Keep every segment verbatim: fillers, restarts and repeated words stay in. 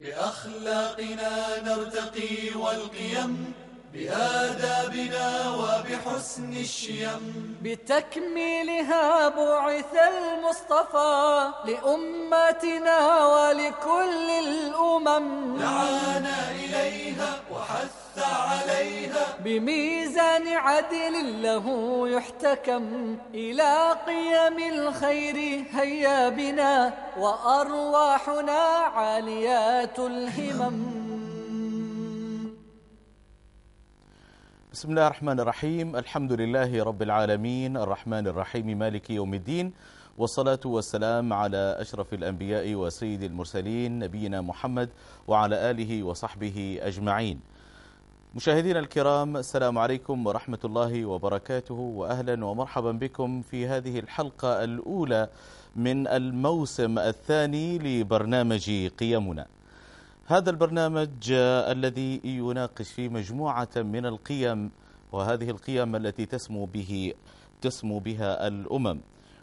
بأخلاقنا نرتقي والقيم، بآدابنا وبحسن الشيم، بتكميلها بعث المصطفى لأمتنا ولكل الأمم، دعانا إليها وحث عليها بميزان عدل له يحتكم، إلى قيم الخير هيا بنا وأرواحنا عاليات الهمم. بسم الله الرحمن الرحيم. الحمد لله رب العالمين، الرحمن الرحيم، مالك يوم الدين، والصلاة والسلام على أشرف الأنبياء وسيد المرسلين نبينا محمد وعلى آله وصحبه أجمعين. مشاهدينا الكرام، السلام عليكم ورحمة الله وبركاته، وأهلا ومرحبا بكم في هذه الحلقة الأولى من الموسم الثاني لبرنامج قيمنا. هذا البرنامج الذي يناقش فيه مجموعة من القيم، وهذه القيم التي تسمو به تسمو بها الأمم.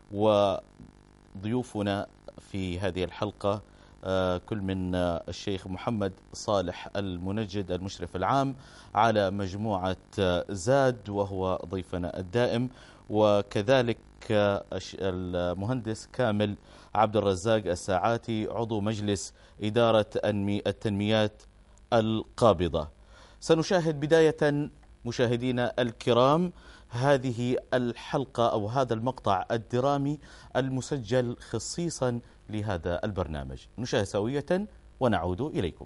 وضيوفنا في هذه الحلقة كل من الشيخ محمد صالح المنجد المشرف العام على مجموعة زاد وهو ضيفنا الدائم، وكذلك المهندس كامل عبد الرزاق الساعاتي عضو مجلس إدارة التنميات القابضة. سنشاهد بداية مشاهدينا الكرام هذه الحلقة أو هذا المقطع الدرامي المسجل خصيصا لهذا البرنامج. نشاهد سوية ونعود إليكم.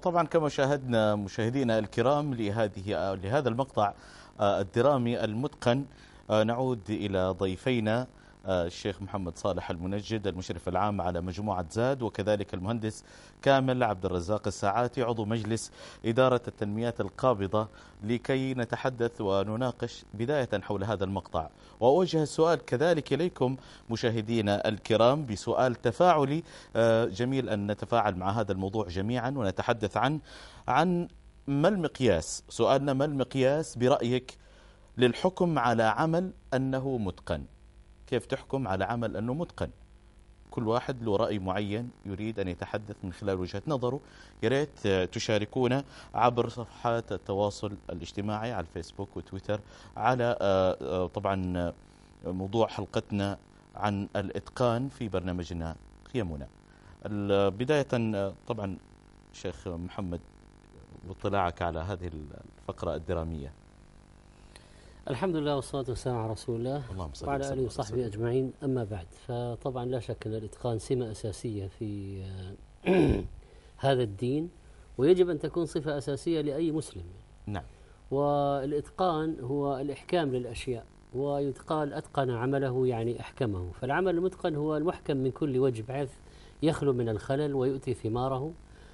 وطبعا كما شاهدنا مشاهدينا الكرام لهذه لهذا المقطع الدرامي المتقن، نعود إلى ضيفينا الشيخ محمد صالح المنجد المشرف العام على مجموعة زاد، وكذلك المهندس كامل عبد الرزاق الساعاتي عضو مجلس إدارة التنميات القابضة، لكي نتحدث ونناقش بداية حول هذا المقطع. وأوجه السؤال كذلك إليكم مشاهدينا الكرام بسؤال تفاعلي جميل أن نتفاعل مع هذا الموضوع جميعا ونتحدث عن عن ما المقياس، سؤالنا ما المقياس برأيك للحكم على عمل أنه متقن؟ كيف تحكم على عمل أنه متقن؟ كل واحد له رأي معين يريد أن يتحدث من خلال وجهة نظره. يا ريت تشاركونا عبر صفحات التواصل الاجتماعي على الفيسبوك وتويتر على طبعا موضوع حلقتنا عن الإتقان في برنامجنا قيمنا. بداية طبعا شيخ محمد، واطلاعك على هذه الفقرة الدرامية. الحمد لله والصلاة والسلام على رسول الله وعلى آله وصحبه أجمعين. أما بعد، فطبعا لا شك أن الإتقان سمة أساسية في هذا الدين، ويجب أن تكون صفة أساسية لأي مسلم. نعم. والإتقان هو الإحكام للأشياء، ويتقال أتقن عمله يعني أحكمه. فالعمل المتقن هو المحكم من كل وجه بحيث يخلو من الخلل ويؤتي ثماره.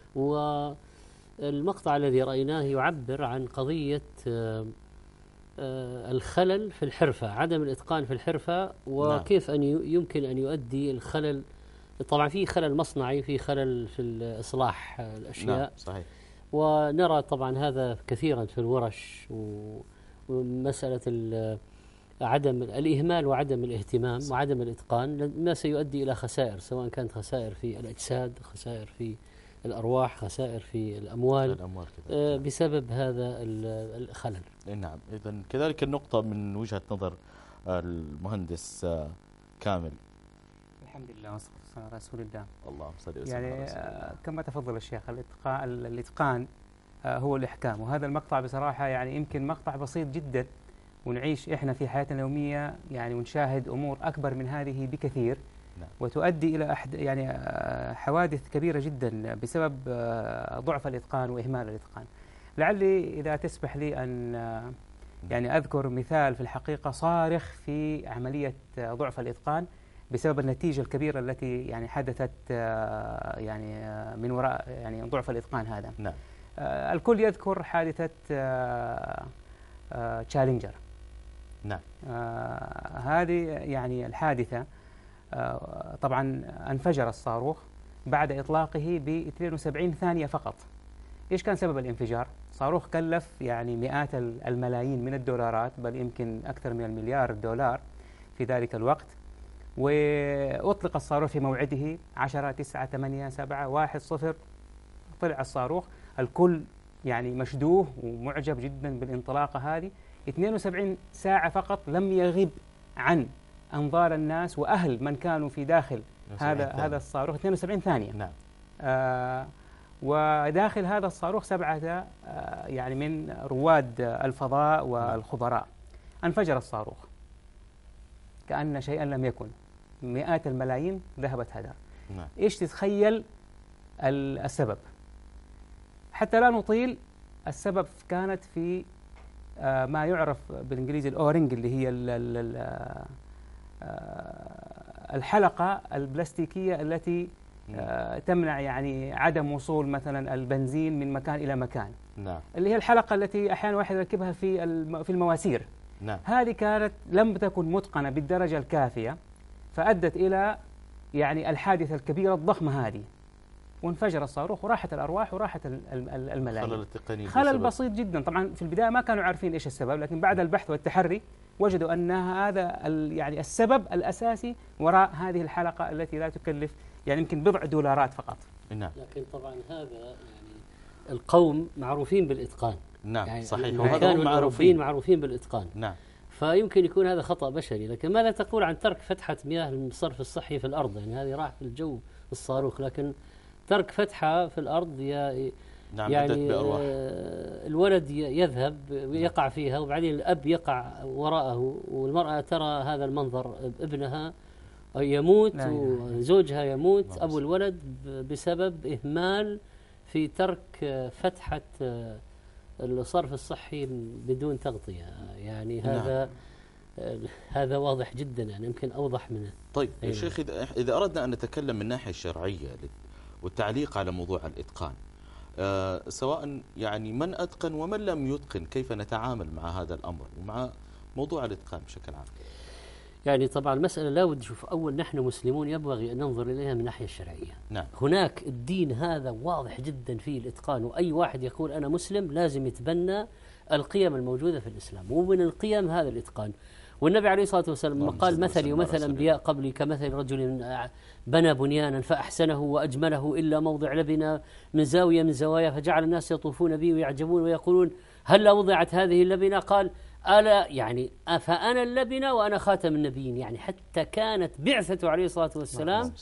والمقطع الذي رأيناه يعبر عن قضية الخلل في الحرفة، عدم الإتقان في الحرفة، وكيف أن يمكن أن يؤدي الخلل. طبعا في خلل مصنعي، في خلل في الإصلاح الأشياء. نعم صحيح. ونرى طبعا هذا كثيرا في الورش، ومسألة عدم الإهمال وعدم الاهتمام صح. وعدم الإتقان ما سيؤدي إلى خسائر، سواء كانت خسائر في الأجساد، خسائر في الأرواح، خسائر في الأموال, الأموال آه بسبب هذا الخلل. نعم. إذن كذلك النقطة من وجهة نظر المهندس كامل. الحمد لله والصلاة والسلام على رسول الله. اللهم صل وسلم على يعني رسول الله. كما تفضل الشيخ، الإتقان, الإتقان هو الإحكام. وهذا المقطع بصراحة يعني يمكن مقطع بسيط جدا، ونعيش إحنا في حياتنا اليومية يعني ونشاهد أمور أكبر من هذه بكثير. نعم. وتؤدي إلى أحد يعني حوادث كبيرة جدا بسبب ضعف الإتقان وإهمال الإتقان. لعلي إذا تسمح لي أن يعني أذكر مثال في الحقيقة صارخ في عملية ضعف الإتقان بسبب النتيجة الكبيرة التي يعني حدثت يعني من وراء يعني ضعف الإتقان هذا. نعم. الكل يذكر حادثة تشالنجر. نعم. هذه يعني الحادثة طبعا انفجر الصاروخ بعد إطلاقه ب اثنين وسبعين ثانية فقط. إيش كان سبب الانفجار؟ صاروخ كلف يعني مئات الملايين من الدولارات، بل يمكن أكثر من المليار دولار في ذلك الوقت. وأطلق الصاروخ في موعده عشرة تسعة ثمانية سبعة واحد صفر. طلع الصاروخ، الكل يعني مشدوه ومعجب جدا بالانطلاقة هذه. اثنين وسبعين ساعة فقط لم يغب عن أنظار الناس وأهل من كانوا في داخل هذا هذا الصاروخ. اثنين وسبعين ثانية. نعم. آه وداخل هذا الصاروخ سبعة آه يعني من رواد الفضاء والخبراء. انفجر الصاروخ كأن شيئا لم يكن، مئات الملايين ذهبت هدر. نعم. إيش تتخيل السبب؟ حتى لا نطيل، السبب كانت في آه ما يعرف بالإنجليزي الأورنج، اللي هي ال ال آه الحلقة البلاستيكية التي آه تمنع يعني عدم وصول مثلا البنزين من مكان إلى مكان. نعم. اللي هي الحلقة التي أحيانا واحد يركبها في في المواسير. نعم. هذه كانت لم تكن متقنة بالدرجة الكافية، فأدت إلى يعني الحادثة الكبيرة الضخمة هذه، وانفجر الصاروخ وراحت الأرواح وراحت الملايين. خلل تقني، خلل بسيط جدا. طبعا في البداية ما كانوا عارفين إيش السبب، لكن بعد البحث والتحري وجدوا أن هذا يعني السبب الأساسي وراء هذه الحلقة التي لا تكلف يعني يمكن بضع دولارات فقط. نعم. لكن طبعا هذا يعني القوم معروفين بالإتقان. نعم يعني صحيح. وهذا هم معروفين معروفين بالإتقان. نعم. فيمكن يكون هذا خطأ بشري. لكن ماذا تقول عن ترك فتحة مياه الصرف الصحي في الأرض؟ يعني هذه راح في الجو الصاروخ، لكن ترك فتحة في الأرض يا نعم يعني بأرواح. الولد يذهب يقع فيها، وبعدين الأب يقع وراءه، والمرأة ترى هذا المنظر، ابنها يموت وزوجها يموت، أبو الولد بسبب إهمال في ترك فتحة الصرف الصحي بدون تغطية، يعني هذا نعم. هذا واضح جدا، يعني يمكن أوضح منه. طيب يا شيخ، إذا أردنا أن نتكلم من الناحية الشرعية والتعليق على موضوع الإتقان، آه سواء يعني من أتقن ومن لم يتقن، كيف نتعامل مع هذا الأمر ومع موضوع الإتقان بشكل عام؟ يعني طبعا المسألة لا بد نشوف، أول نحن مسلمون ينبغي أن ننظر إليها من الناحية الشرعية. نعم. هناك الدين هذا واضح جدا فيه الإتقان، وأي واحد يقول أنا مسلم لازم يتبنى القيم الموجودة في الإسلام، ومن القيم هذا الإتقان. والنبي عليه الصلاة والسلام قال مثلي ومثل الأنبياء قبلي كمثل رجل بنى بنيانا فأحسنه وأجمله إلا موضع لبنة من زاوية من زوايا، فجعل الناس يطوفون به ويعجبون ويقولون هل وضعت هذه اللبنة؟ قال ألا يعني فأنا اللبنة وأنا خاتم النبيين. يعني حتى كانت بعثته عليه الصلاة والسلام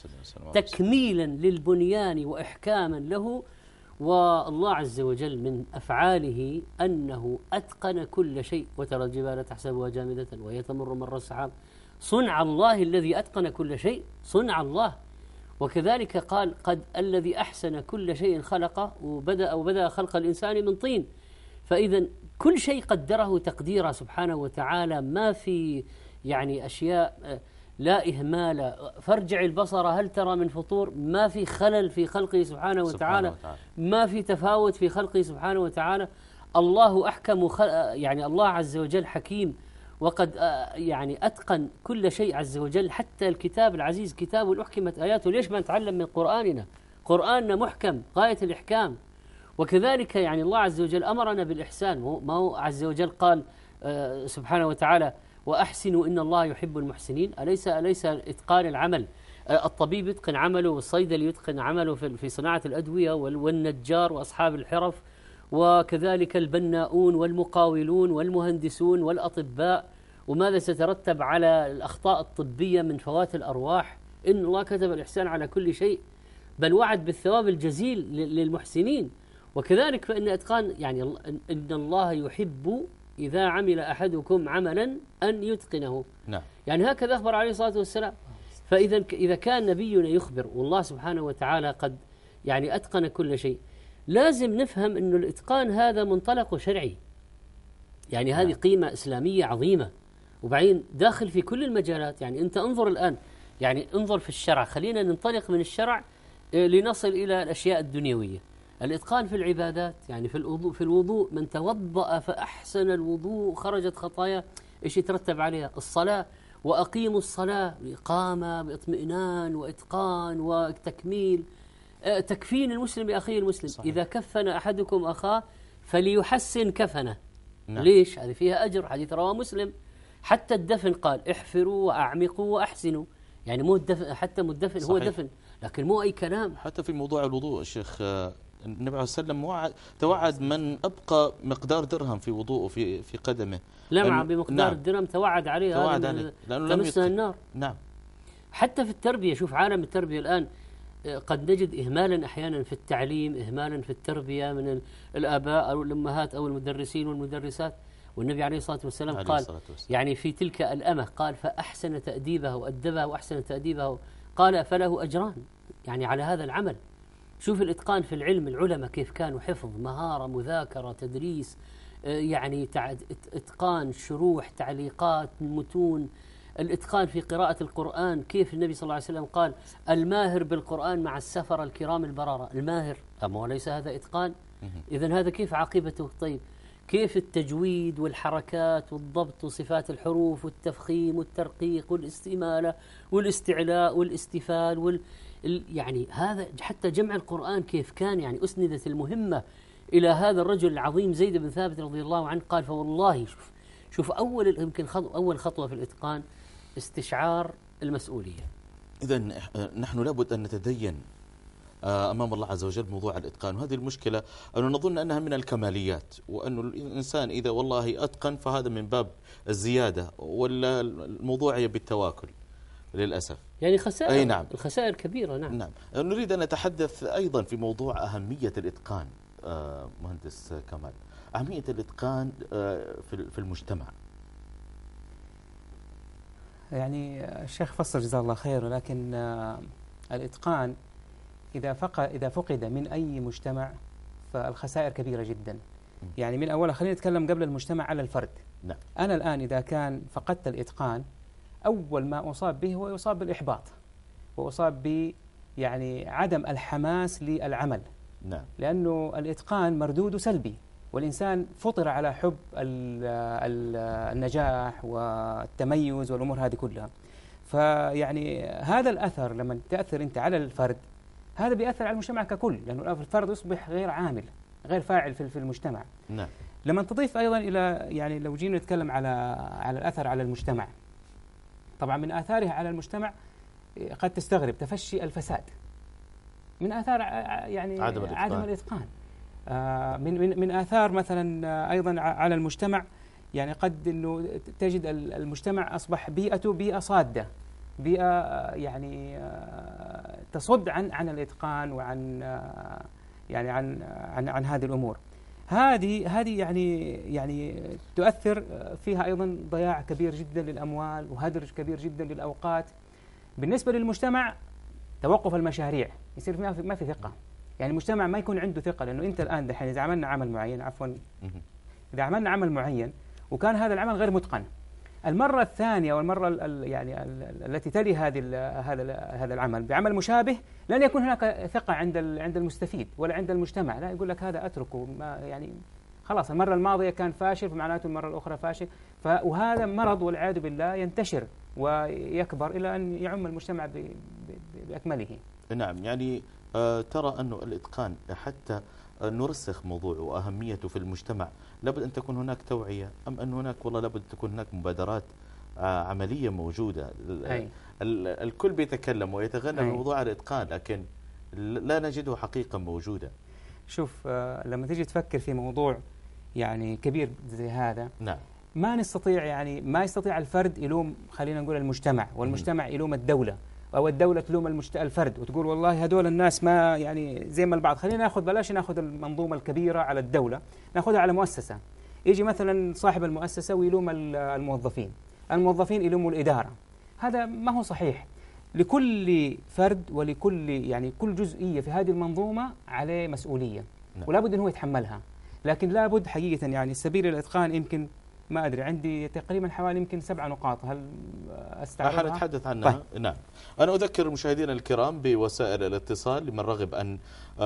تكميلا للبنيان وإحكاما له. والله عز وجل من أفعاله أنه أتقن كل شيء، وترى الجبال تحسبها جامدة وهي تمر مر السحاب، صنع الله الذي أتقن كل شيء، صنع الله. وكذلك قال قد الذي أحسن كل شيء خلقه وبدأ وبدأ خلق الإنسان من طين. فإذا كل شيء قدره تقديره سبحانه وتعالى، ما في يعني أشياء لا إهمال. فارجع البصر هل ترى من فطور، ما في خلل في خلقه سبحانه وتعالى، ما في تفاوت في خلقه سبحانه وتعالى. الله أحكم خل... يعني الله عز وجل حكيم، وقد يعني أتقن كل شيء عز وجل، حتى الكتاب العزيز كتاب أحكمت آياته. ليش ما نتعلم من قرآننا؟ قرآننا محكم غاية الإحكام. وكذلك يعني الله عز وجل أمرنا بالإحسان، ما هو عز وجل قال آه سبحانه وتعالى وأحسنوا إن الله يحب المحسنين. أليس أليس إتقان العمل، آه الطبيب يتقن عمله، والصيدلي يتقن عمله في, في صناعة الأدوية، والنجار وأصحاب الحرف، وكذلك البناؤون والمقاولون والمهندسون والأطباء. وماذا سترتب على الأخطاء الطبية من فوات الأرواح؟ إن الله كتب الإحسان على كل شيء، بل وعد بالثواب الجزيل للمحسنين. وكذلك فإن إتقان يعني إن الله يحب إذا عمل أحدكم عملا أن يتقنه. نعم. يعني هكذا أخبر عليه الصلاة والسلام. فإذا إذا كان نبينا يخبر والله سبحانه وتعالى قد يعني أتقن كل شيء، لازم نفهم أن الإتقان هذا منطلق شرعي، يعني هذه قيمة إسلامية عظيمة، وبعدين داخل في كل المجالات. يعني أنت انظر الآن، يعني انظر في الشرع، خلينا ننطلق من الشرع لنصل إلى الأشياء الدنيوية. الإتقان في العبادات، يعني في الوضوء في الوضوء من توضأ فأحسن الوضوء خرجت خطايا، إيش يترتب عليها؟ الصلاة، وأقيموا الصلاة بإقامة باطمئنان وإتقان وتكميل. تكفين المسلم بأخيه المسلم. صحيح. إذا كفن أحدكم أخاه فليحسن كفنه. نعم. ليش؟ هذه فيها أجر، حديث رواه مسلم. حتى الدفن قال احفروا وأعمقوا وأحسنوا، يعني مو الدفن، حتى مو الدفن هو دفن، لكن مو أي كلام. حتى في موضوع الوضوء الشيخ النبي عليه السلام وعد توعد من أبقى مقدار درهم في وضوءه في في قدمه لمعة بمقدار نعم. الدرهم توعد عليه، توعد عليه لأنه تمسها النار. نعم. حتى في التربية، شوف عالم التربية الآن قد نجد إهمالا أحيانا في التعليم، إهمالا في التربية من الآباء أو الأمهات أو المدرسين والمدرسات. والنبي عليه الصلاة والسلام عليه قال الصلاة والسلام. يعني في تلك الأمة قال فأحسن تأديبه وأدبه وأحسن تأديبه، قال فله أجران يعني على هذا العمل. شوف الإتقان في العلم، العلماء كيف كانوا، حفظ، مهارة، مذاكرة، تدريس، يعني إتقان، شروح، تعليقات، متون. الإتقان في قراءة القرآن، كيف النبي صلى الله عليه وسلم قال الماهر بالقرآن مع السفر الكرام البررة. الماهر، أما وليس هذا إتقان؟ إذن هذا كيف عاقبته؟ طيب كيف التجويد والحركات والضبط وصفات الحروف والتفخيم والترقيق والاستمالة والاستعلاء والاستفال وال... يعني هذا حتى جمع القرآن كيف كان، يعني أسندت المهمة إلى هذا الرجل العظيم زيد بن ثابت رضي الله عنه. قال فوالله شوف شوف أول يمكن خطوة أول خطوة في الإتقان استشعار المسؤولية. إذن نحن لابد أن نتدين أمام الله عز وجل موضوع الإتقان، وهذه المشكلة أنه نظن أنها من الكماليات، وأن الإنسان إذا والله أتقن فهذا من باب الزيادة، ولا الموضوع بالتواكل للأسف. يعني خسائر. أي نعم. الخسائر كبيرة. نعم. نعم. نريد أن نتحدث أيضا في موضوع أهمية الإتقان. مهندس كمال، أهمية الإتقان في المجتمع. يعني الشيخ فصل جزاه الله خير، ولكن الإتقان إذا فقد إذا فقد من أي مجتمع فالخسائر كبيرة جدا. يعني من أولها خلينا نتكلم قبل المجتمع على الفرد. نعم. أنا الآن إذا كان فقدت الإتقان، أول ما أصاب به هو يصاب بالإحباط، وأصاب ب يعني عدم الحماس للعمل. نعم. لأنه الإتقان مردوده سلبي، والإنسان فطر على حب ال ال النجاح والتميز والأمور هذه كلها. فيعني هذا الأثر لما تأثر أنت على الفرد، هذا بيأثر على المجتمع ككل، لأنه الفرد يصبح غير عامل، غير فاعل في المجتمع. نعم. لما تضيف أيضا إلى يعني لو جينا نتكلم على على الأثر على المجتمع، طبعا من آثارها على المجتمع قد تستغرب تفشي الفساد، من آثار يعني عدم الإتقان, عدم الإتقان. آه من من من آثار مثلا أيضا على المجتمع، يعني قد إنه تجد المجتمع أصبح بيئته بيئة صادة، بيئة يعني آه تصد عن عن الإتقان وعن آه يعني عن عن عن هذه الأمور. هذه هذه يعني يعني تؤثر فيها أيضا ضياع كبير جدا للأموال وهدر كبير جدا للأوقات. بالنسبة للمجتمع توقف المشاريع، يصير ما في ما في ثقة، يعني المجتمع ما يكون عنده ثقة، لأنه أنت الآن دحين إذا عملنا عمل معين عفوا إذا عملنا عمل معين وكان هذا العمل غير متقن، المرة الثانية والمرة ال يعني ال التي تلي هذه هذا هذا العمل بعمل مشابه لن يكون هناك ثقة عند عند المستفيد ولا عند المجتمع، لا يقول لك هذا أتركه، ما يعني خلاص المرة الماضية كان فاشل فمعناته المرة الأخرى فاشل. وهذا مرض والعياذ بالله ينتشر ويكبر إلى أن يعم المجتمع بأكمله. نعم. يعني آه ترى أن الإتقان حتى نرسخ موضوعه وأهميته في المجتمع لابد أن تكون هناك توعية، أم أن هناك والله لابد أن تكون هناك مبادرات عملية موجودة؟ أي. الكل بيتكلم ويتغنى بموضوع الإتقان، لكن لا نجده حقيقة موجودة. شوف آه لما تيجي تفكر في موضوع يعني كبير زي هذا، نعم، ما نستطيع يعني ما يستطيع الفرد يلوم خلينا نقول المجتمع، والمجتمع يلوم الدولة، أو الدولة تلوم المجت... الفرد وتقول والله هدول الناس ما يعني زي ما البعض. خلينا ناخذ بلاش ناخذ المنظومة الكبيرة على الدولة، ناخذها على مؤسسة. يجي مثلا صاحب المؤسسة ويلوم الموظفين، الموظفين يلوموا الإدارة. هذا ما هو صحيح. لكل فرد ولكل يعني كل جزئية في هذه المنظومة عليه مسؤولية، نعم. ولا بد أنه يتحملها. لكن لا بد حقيقة يعني السبيل الإتقان يمكن ما أدري عندي تقريبا حوالي يمكن سبع نقاط، هل أستعرضها؟ نتحدث عنها. طيب. نعم. أنا أذكر المشاهدين الكرام بوسائل الاتصال لمن رغب أن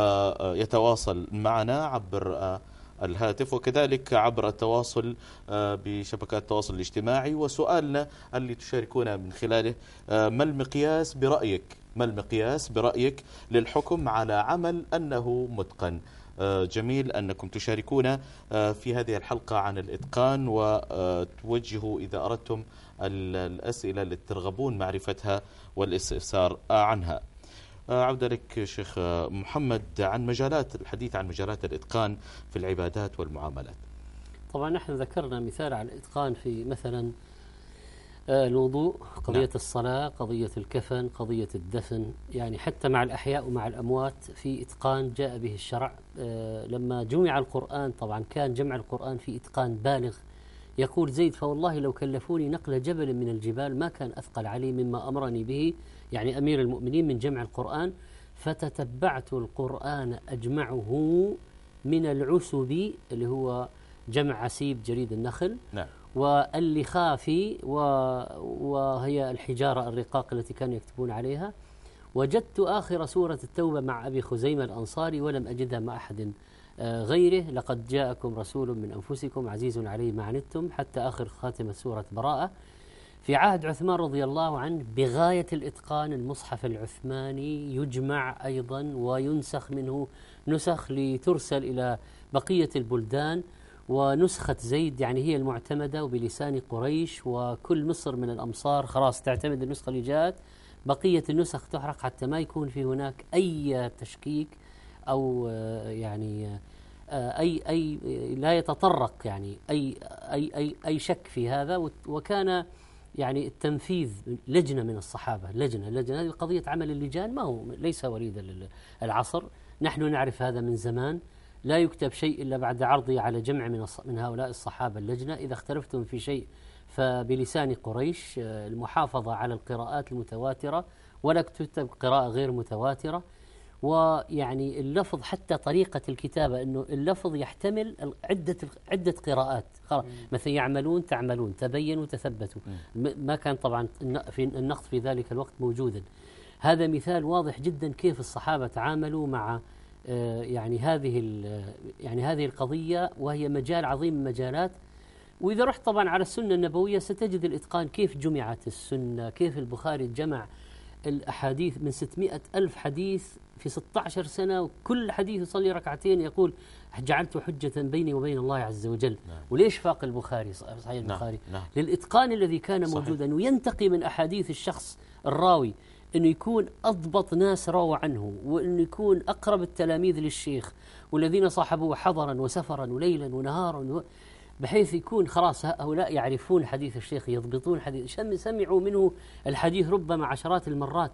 يتواصل معنا عبر الهاتف وكذلك عبر التواصل بشبكات التواصل الاجتماعي. وسؤالنا اللي تشاركونا من خلاله: ما المقياس برأيك ما المقياس برأيك للحكم على عمل أنه متقن؟ جميل أنكم تشاركونا في هذه الحلقة عن الإتقان، وتوجهوا إذا أردتم الأسئلة التي ترغبون معرفتها والاستفسار عنها. عودة لك شيخ محمد عن مجالات الحديث عن مجالات الإتقان في العبادات والمعاملات. طبعا نحن ذكرنا مثال على الإتقان في مثلا الوضوء، قضية نعم. الصلاة، قضية الكفن، قضية الدفن، يعني حتى مع الأحياء ومع الأموات في إتقان جاء به الشرع. لما جمع القرآن طبعا كان جمع القرآن في إتقان بالغ. يقول زيد: فوالله لو كلفوني نقل جبل من الجبال ما كان أثقل علي مما أمرني به، يعني أمير المؤمنين، من جمع القرآن. فتتبعت القرآن أجمعه من العسب اللي هو جمع عسيب جريد النخل، نعم، واللخافي وهي الحجارة الرقاق التي كانوا يكتبون عليها. وجدت آخر سورة التوبة مع أبي خزيمة الأنصاري ولم أجدها مع أحد غيره: لقد جاءكم رسول من أنفسكم عزيز عليه ما عنتم، حتى آخر خاتمة سورة براءة. في عهد عثمان رضي الله عنه بغاية الإتقان المصحف العثماني يجمع أيضا وينسخ منه نسخ لترسل إلى بقية البلدان، ونسخة زيد يعني هي المعتمدة وبلسان قريش، وكل مصر من الأمصار خلاص تعتمد النسخة اللي جاءت. بقية النسخ تحرق حتى ما يكون في هناك أي تشكيك أو يعني أي أي لا يتطرق يعني أي أي أي أي شك في هذا. وكان يعني التنفيذ لجنة من الصحابة، لجنة لجنة هذه قضية عمل اللجان ما هو ليس وليد العصر، نحن نعرف هذا من زمان. لا يكتب شيء إلا بعد عرضه على جمع من من هؤلاء الصحابة اللجنة. إذا اختلفتم في شيء فبلسان قريش، المحافظة على القراءات المتواترة، ولا تكتب قراءة غير متواترة. ويعني اللفظ حتى طريقة الكتابة أنه اللفظ يحتمل عدة عدة قراءات. مثلا يعملون تعملون، تبينوا تثبتوا، ما كان طبعا في النقط في ذلك الوقت موجودا. هذا مثال واضح جدا كيف الصحابة تعاملوا مع يعني هذه يعني هذه القضية، وهي مجال عظيم من مجالات. وإذا رحت طبعا على السنة النبوية ستجد الإتقان، كيف جمعت السنة، كيف البخاري جمع الأحاديث من ستمائة ألف حديث في ستة عشر سنة، وكل حديث يصلي ركعتين يقول جعلت حجة بيني وبين الله عز وجل. نعم. وليش فاق البخاري صحيح البخاري؟ نعم. نعم. للإتقان الذي كان موجودا. صحيح. وينتقي من أحاديث الشخص الراوي أنه يكون أضبط ناس روى عنه، وأنه يكون أقرب التلاميذ للشيخ، والذين صاحبوه حضرا وسفرا وليلا ونهارا، بحيث يكون خلاص هؤلاء يعرفون حديث الشيخ، يضبطون حديث، سمعوا منه الحديث ربما عشرات المرات،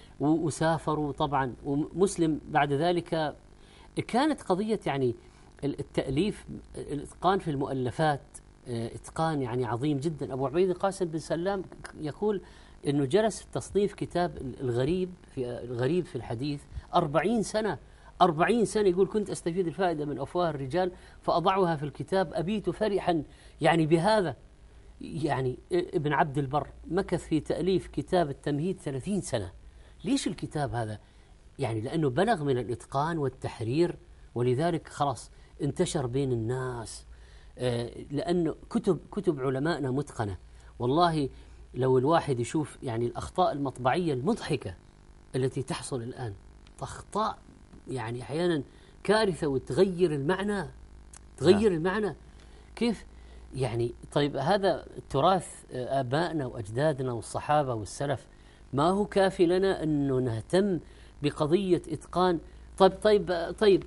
وسافروا طبعا. ومسلم بعد ذلك كانت قضية يعني التأليف، الإتقان في المؤلفات إتقان يعني عظيم جدا. أبو عبيد القاسم بن سلام يقول أنه جلس في تصنيف كتاب الغريب في الغريب في الحديث أربعين سنة أربعين سنة. يقول كنت أستفيد الفائدة من أفواه الرجال فأضعها في الكتاب، أبيت فرحا يعني بهذا. يعني ابن عبد البر مكث في تأليف كتاب التمهيد ثلاثين سنة. ليش الكتاب هذا؟ يعني لأنه بلغ من الإتقان والتحرير، ولذلك خلاص انتشر بين الناس. لأنه كتب كتب علمائنا متقنة. والله لو الواحد يشوف يعني الأخطاء المطبعية المضحكة التي تحصل الآن، أخطاء يعني أحيانا كارثة وتغير المعنى تغير لا. المعنى كيف يعني؟ طيب هذا تراث آبائنا وأجدادنا والصحابة والسلف، ما هو كافي لنا أنه نهتم بقضية إتقان؟ طيب طيب طيب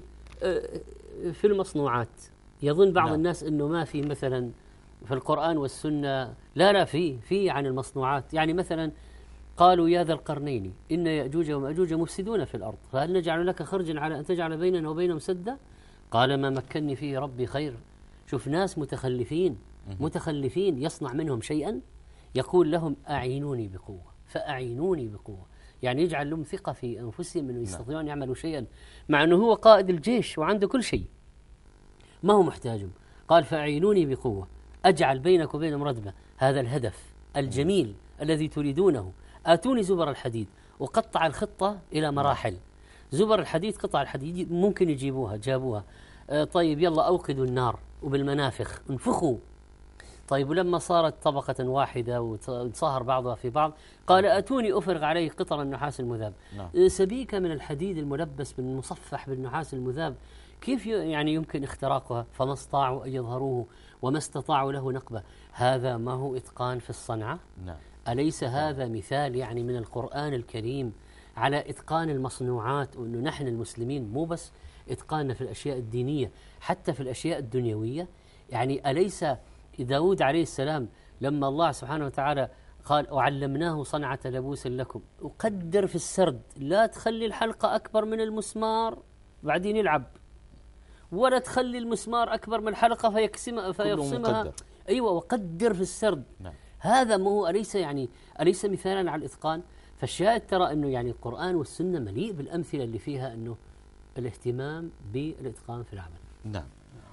في المصنوعات يظن بعض لا. الناس أنه ما في مثلا في القرآن والسنة. لا لا في في عن المصنوعات. يعني مثلا قالوا يا ذا القرنين إن يأجوج ومأجوج مفسدون في الأرض فهل نجعل لك خرجا على أن تجعل بيننا وبينهم سدا؟ قال ما مكنني فيه ربي خير. شوف ناس متخلفين متخلفين يصنع منهم شيئا، يقول لهم أعينوني بقوة، فأعينوني بقوة، يعني يجعل لهم ثقة في أنفسهم أنه يستطيعون أن يعملوا شيئا، مع أنه هو قائد الجيش وعنده كل شيء ما هو محتاجهم. قال فأعينوني بقوة أجعل بينك وبينهم ردمة. هذا الهدف الجميل الذي تريدونه. آتوني زبر الحديد، وقطع الخطة إلى مراحل. زبر الحديد قطع الحديد ممكن يجيبوها، جابوها. آه طيب يلا أوقدوا النار وبالمنافخ انفخوا. طيب ولما صارت طبقة واحدة وتصاهر بعضها في بعض قال أتوني أفرغ عليه قطر النحاس المذاب. نعم. سبيكة من الحديد الملبس بالمصفح بالنحاس المذاب، كيف يعني يمكن اختراقها؟ فما استطاعوا أن يظهروه وما استطاعوا له نقبة. هذا ما هو إتقان في الصنعة؟ نعم. أليس هذا مثال يعني من القرآن الكريم على إتقان المصنوعات؟ وأنه نحن المسلمين مو بس إتقاننا في الأشياء الدينية، حتى في الأشياء الدنيوية. يعني أليس داود عليه السلام لما الله سبحانه وتعالى قال وعلمناه صنعة لبوس لكم، وقدر في السرد لا تخلي الحلقة أكبر من المسمار بعدين يلعب، ولا تخلي المسمار أكبر من الحلقة فيقسمها فيقسمها. أيوة، وقدر في السرد. نعم. هذا ما هو أليس يعني أليس مثالا على الإتقان؟ فالشاهد ترى أنه يعني القرآن والسنة مليء بالأمثلة اللي فيها أنه الاهتمام بالإتقان في العمل. نعم.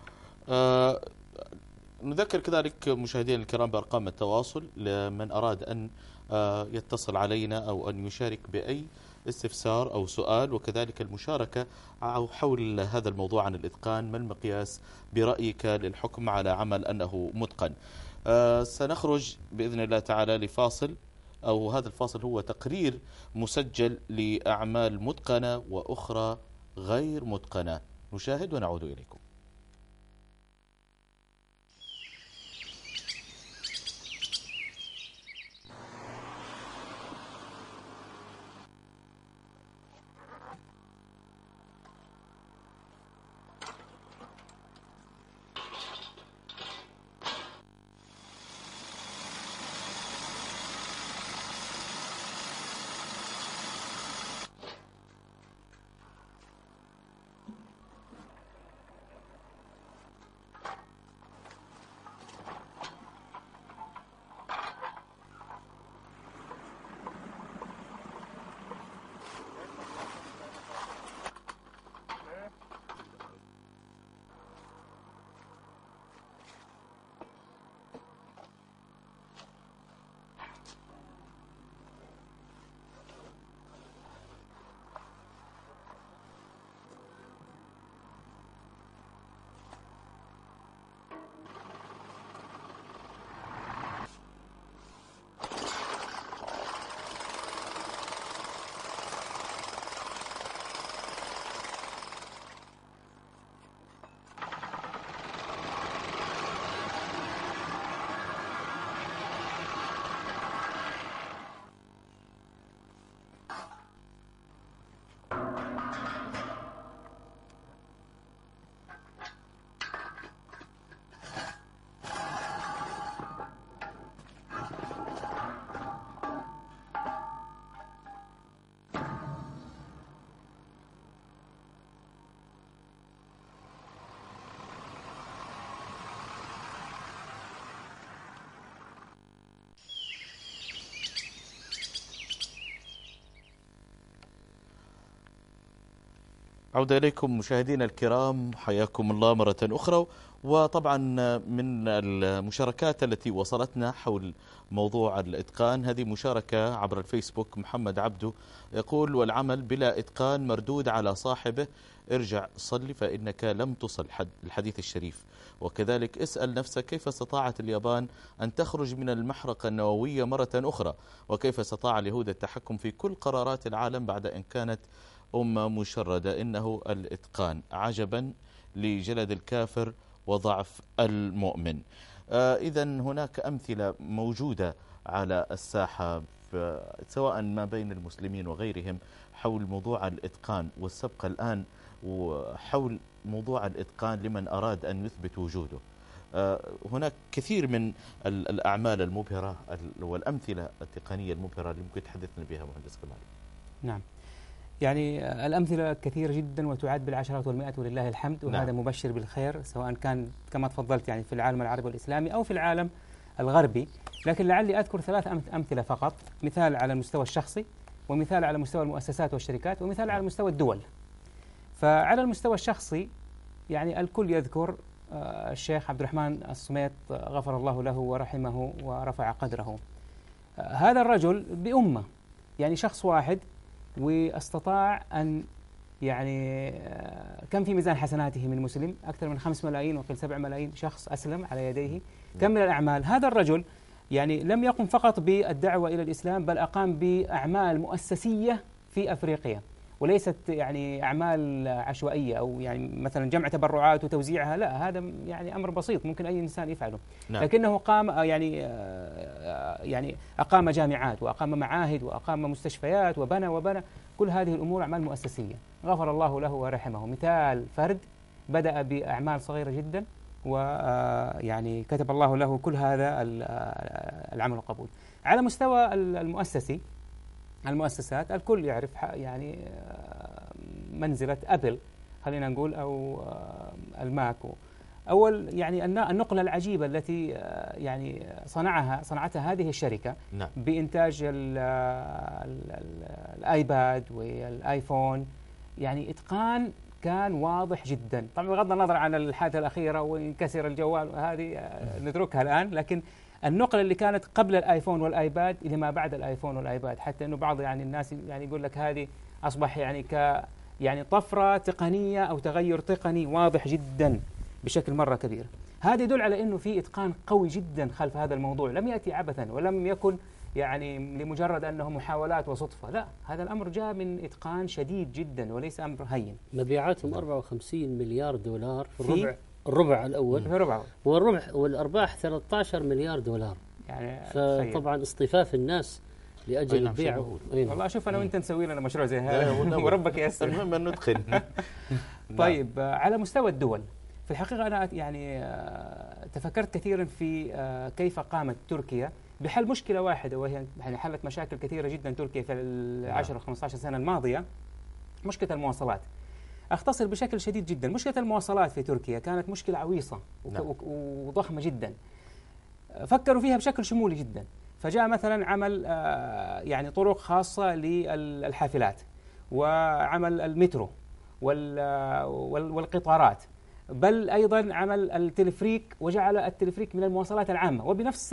آه نذكر كذلك مشاهدينا الكرام بأرقام التواصل لمن أراد أن آه يتصل علينا أو أن يشارك بأي استفسار أو سؤال، وكذلك المشاركة أو حول هذا الموضوع عن الإتقان. ما المقياس برأيك للحكم على عمل أنه متقن؟ آه سنخرج بإذن الله تعالى لفاصل، أو هذا الفاصل هو تقرير مسجل لأعمال متقنة وأخرى غير متقنة. نشاهد ونعود إليكم. عودة إليكم مشاهدينا الكرام، حياكم الله مرة أخرى. وطبعا من المشاركات التي وصلتنا حول موضوع الإتقان هذه مشاركة عبر الفيسبوك. محمد عبده يقول: والعمل بلا إتقان مردود على صاحبه، ارجع صلي فإنك لم تصل، الحديث الشريف. وكذلك اسأل نفسك كيف استطاعت اليابان أن تخرج من المحرقة النووية مرة أخرى، وكيف استطاع اليهود التحكم في كل قرارات العالم بعد أن كانت أمة مشردة. إنه الإتقان، عجبا لجلد الكافر وضعف المؤمن. آه إذا هناك أمثلة موجودة على الساحة سواء ما بين المسلمين وغيرهم حول موضوع الإتقان، والسبق الآن وحول موضوع الإتقان لمن أراد أن يثبت وجوده. آه هناك كثير من الأعمال المبهرة والأمثلة التقنية المبهرة اللي ممكن تحدثنا بها مهندس كمال. نعم، يعني الأمثلة كثيرة جدا وتعد بالعشرات والمئات ولله الحمد، وهذا نعم. مبشر بالخير سواء كان كما تفضلت يعني في العالم العربي والإسلامي أو في العالم الغربي. لكن لعلي أذكر ثلاث أمثلة فقط، مثال على المستوى الشخصي، ومثال على مستوى المؤسسات والشركات، ومثال على مستوى الدول. فعلى المستوى الشخصي يعني الكل يذكر الشيخ عبد الرحمن الصميت غفر الله له ورحمه ورفع قدره. هذا الرجل بأمة، يعني شخص واحد، واستطاع أن يعني كم في ميزان حسناته من مسلم أكثر من خمس ملايين وقيل سبع ملايين شخص أسلم على يديه. كم من الأعمال. هذا الرجل يعني لم يقم فقط بالدعوة إلى الإسلام، بل أقام بأعمال مؤسسية في أفريقيا، وليست يعني أعمال عشوائية أو يعني مثلا جمع تبرعات وتوزيعها، لا، هذا يعني أمر بسيط ممكن أي إنسان يفعله. نعم. لكنه قام يعني يعني أقام جامعات وأقام معاهد وأقام مستشفيات وبنى وبنى كل هذه الأمور أعمال مؤسسية. غفر الله له ورحمه. مثال فرد بدأ بأعمال صغيرة جدا ويعني كتب الله له كل هذا العمل القبول. على مستوى المؤسسي، المؤسسات الكل يعرف يعني منزلة أبل خلينا نقول أو الماك. أول يعني النقلة العجيبة التي يعني صنعها صنعتها هذه الشركة نعم. بإنتاج ال ال الآيباد والآيفون، يعني إتقان كان واضح جدا. طبعا بغض النظر عن الحادثة الأخيرة وانكسر الجوال هذه نتركها الآن، لكن النقلة اللي كانت قبل الآيفون والآيباد إلى ما بعد الآيفون والآيباد، حتى إنه بعض يعني الناس يعني يقول لك هذه أصبح يعني ك يعني طفرة تقنية أو تغير تقني واضح جدا بشكل مرة كبير. هذا يدل على إنه في إتقان قوي جدا خلف هذا الموضوع، لم يأتي عبثا ولم يكن يعني لمجرد أنه محاولات وصدفة، لا، هذا الأمر جاء من إتقان شديد جدا وليس أمر هين. مبيعاتهم أربعة وخمسين مليار دولار في الربع الربع الأول، في الربع والربع والأرباح ثلاثة عشر مليار دولار. يعني فطبعا اصطفاف الناس لأجل البيع. والله شوف أنا وأنت نسوي لنا مشروع زي هذا وربك ييسر. المهم أن ندخل. طيب على مستوى الدول، في الحقيقة أنا يعني تفكرت كثيرا في كيف قامت تركيا بحل مشكلة واحدة، وهي يعني حلت مشاكل كثيرة جدا تركيا في العشر خمسة عشر سنة الماضية، مشكلة المواصلات. أختصر بشكل شديد جدا، مشكلة المواصلات في تركيا كانت مشكلة عويصة وضخمة جدا. فكروا فيها بشكل شمولي جدا، فجاء مثلا عمل يعني طرق خاصة للحافلات، وعمل المترو والقطارات، بل أيضا عمل التلفريك وجعل التلفريك من المواصلات العامة وبنفس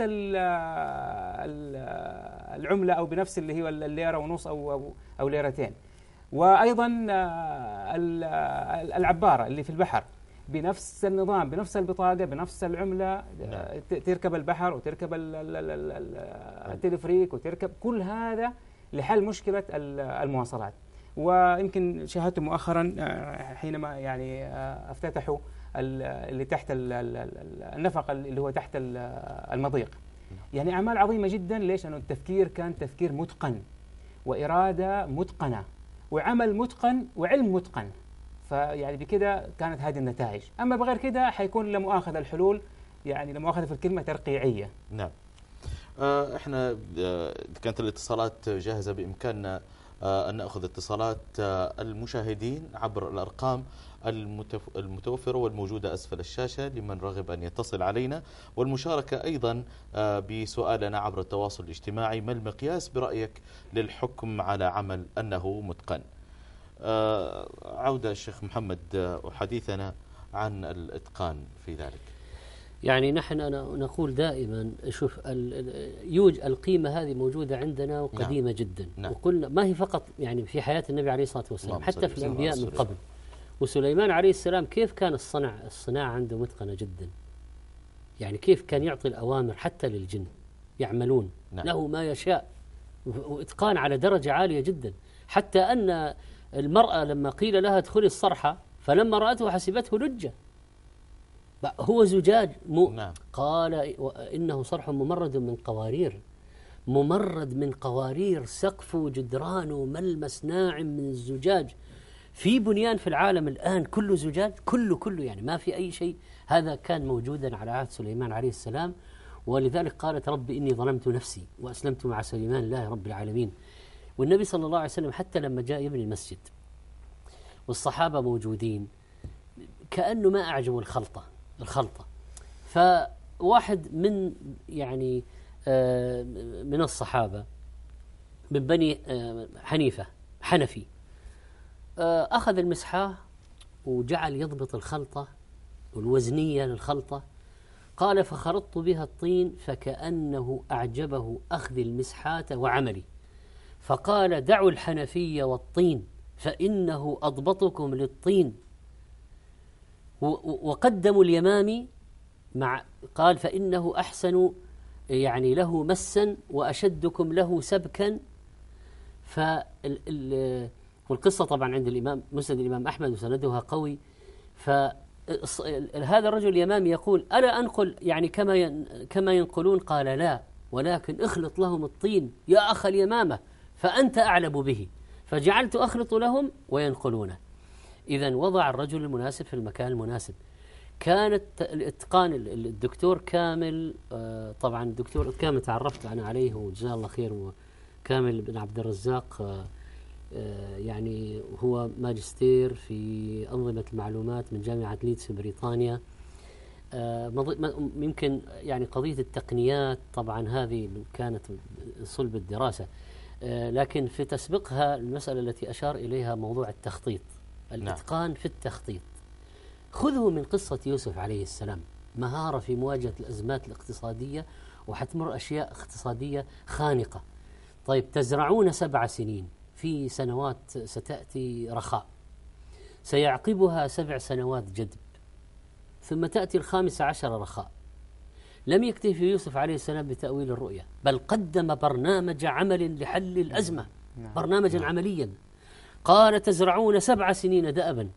العملة أو بنفس اللي هي الليرة ونص أو أو ليرتين. وأيضا العبارة اللي في البحر بنفس النظام، بنفس البطاقة، بنفس العملة، تركب البحر وتركب التلفريك وتركب كل هذا لحل مشكلة المواصلات. ويمكن شاهدت مؤخرا حينما يعني افتتحوا اللي تحت النفق اللي هو تحت المضيق، يعني أعمال عظيمة جدا. ليش؟ لأنه التفكير كان تفكير متقن وإرادة متقنة وعمل متقن وعلم متقن، فيعني بكده كانت هذه النتائج. أما بغير كده حيكون لمؤاخذة الحلول، يعني لمؤاخذة في الكلمة ترقيعية. نعم. آه احنا آه كانت الاتصالات جاهزة، بإمكاننا آه أن نأخذ اتصالات آه المشاهدين عبر الأرقام المتوفرة والموجودة أسفل الشاشة لمن رغب أن يتصل علينا، والمشاركة أيضا آه بسؤالنا عبر التواصل الاجتماعي: ما المقياس برأيك للحكم على عمل أنه متقن؟ عودة الشيخ محمد وحديثنا عن الإتقان في ذلك. يعني نحن أنا نقول دائما شوف يوج القيمة هذه موجودة عندنا وقديمة نعم. جدا نعم. وقلنا ما هي فقط يعني في حياة النبي عليه الصلاة والسلام، حتى في الأنبياء من قبل. وسليمان عليه السلام كيف كان الصنع الصناعة عنده متقنة جدا، يعني كيف كان يعطي الأوامر حتى للجن يعملون نعم. له ما يشاء، وإتقان على درجة عالية جدا، حتى أن المرأة لما قيل لها ادخلي الصرحة فلما رأته حسبته لجة، هو زجاج مو نعم. قال إنه صرح ممرد من قوارير، ممرد من قوارير، سقفه جدرانه ملمس ناعم من الزجاج. في بنيان في العالم الآن كله زجاج، كله كله يعني ما في أي شيء. هذا كان موجودا على عهد سليمان عليه السلام، ولذلك قالت رب إني ظلمت نفسي وأسلمت مع سليمان الله رب العالمين. والنبي صلى الله عليه وسلم حتى لما جاء يبني المسجد والصحابة موجودين كأنه ما أعجبوا الخلطة الخلطة فواحد من يعني آه من الصحابة من بني آه حنيفة حنفي آه أخذ المسحاه وجعل يضبط الخلطة والوزنية للخلطة. قال فخرطت بها الطين فكأنه أعجبه أخذ المسحاة وعملي، فقال دعوا الحنفية والطين فإنه أضبطكم للطين. وقدموا اليمامي مع قال فإنه أحسن يعني له مسا وأشدكم له سبكا. والقصة طبعا عند الإمام مسند الإمام أحمد وسندها قوي. فهذا الرجل اليمامي يقول ألا أنقل يعني كما كما ينقلون؟ قال لا، ولكن اخلط لهم الطين يا أخ اليمامة فأنت أعلم به، فجعلت أخلط لهم وينقلونه. إذن وضع الرجل المناسب في المكان المناسب. كانت الإتقان الدكتور كامل آه طبعا الدكتور كامل تعرفت أنا عليه وجزاه الله خير، وكامل بن عبد الرزاق آه آه يعني هو ماجستير في أنظمة المعلومات من جامعة ليدز في بريطانيا. آه يمكن يعني قضية التقنيات طبعا هذه كانت صلب الدراسة، آه لكن في تسبقها المسألة التي أشار إليها موضوع التخطيط، الإتقان في التخطيط. خذوا من قصة يوسف عليه السلام مهارة في مواجهة الأزمات الاقتصادية، وحتمر أشياء اقتصادية خانقة. طيب تزرعون سبع سنين، في سنوات ستأتي رخاء سيعقبها سبع سنوات جدب، ثم تأتي الخامسة عشر رخاء. لم يكتفي يوسف عليه السلام بتأويل الرؤيا، بل قدم برنامج عمل لحل الأزمة، برنامجا عمليا. قال تزرعون سبع سنين دأبا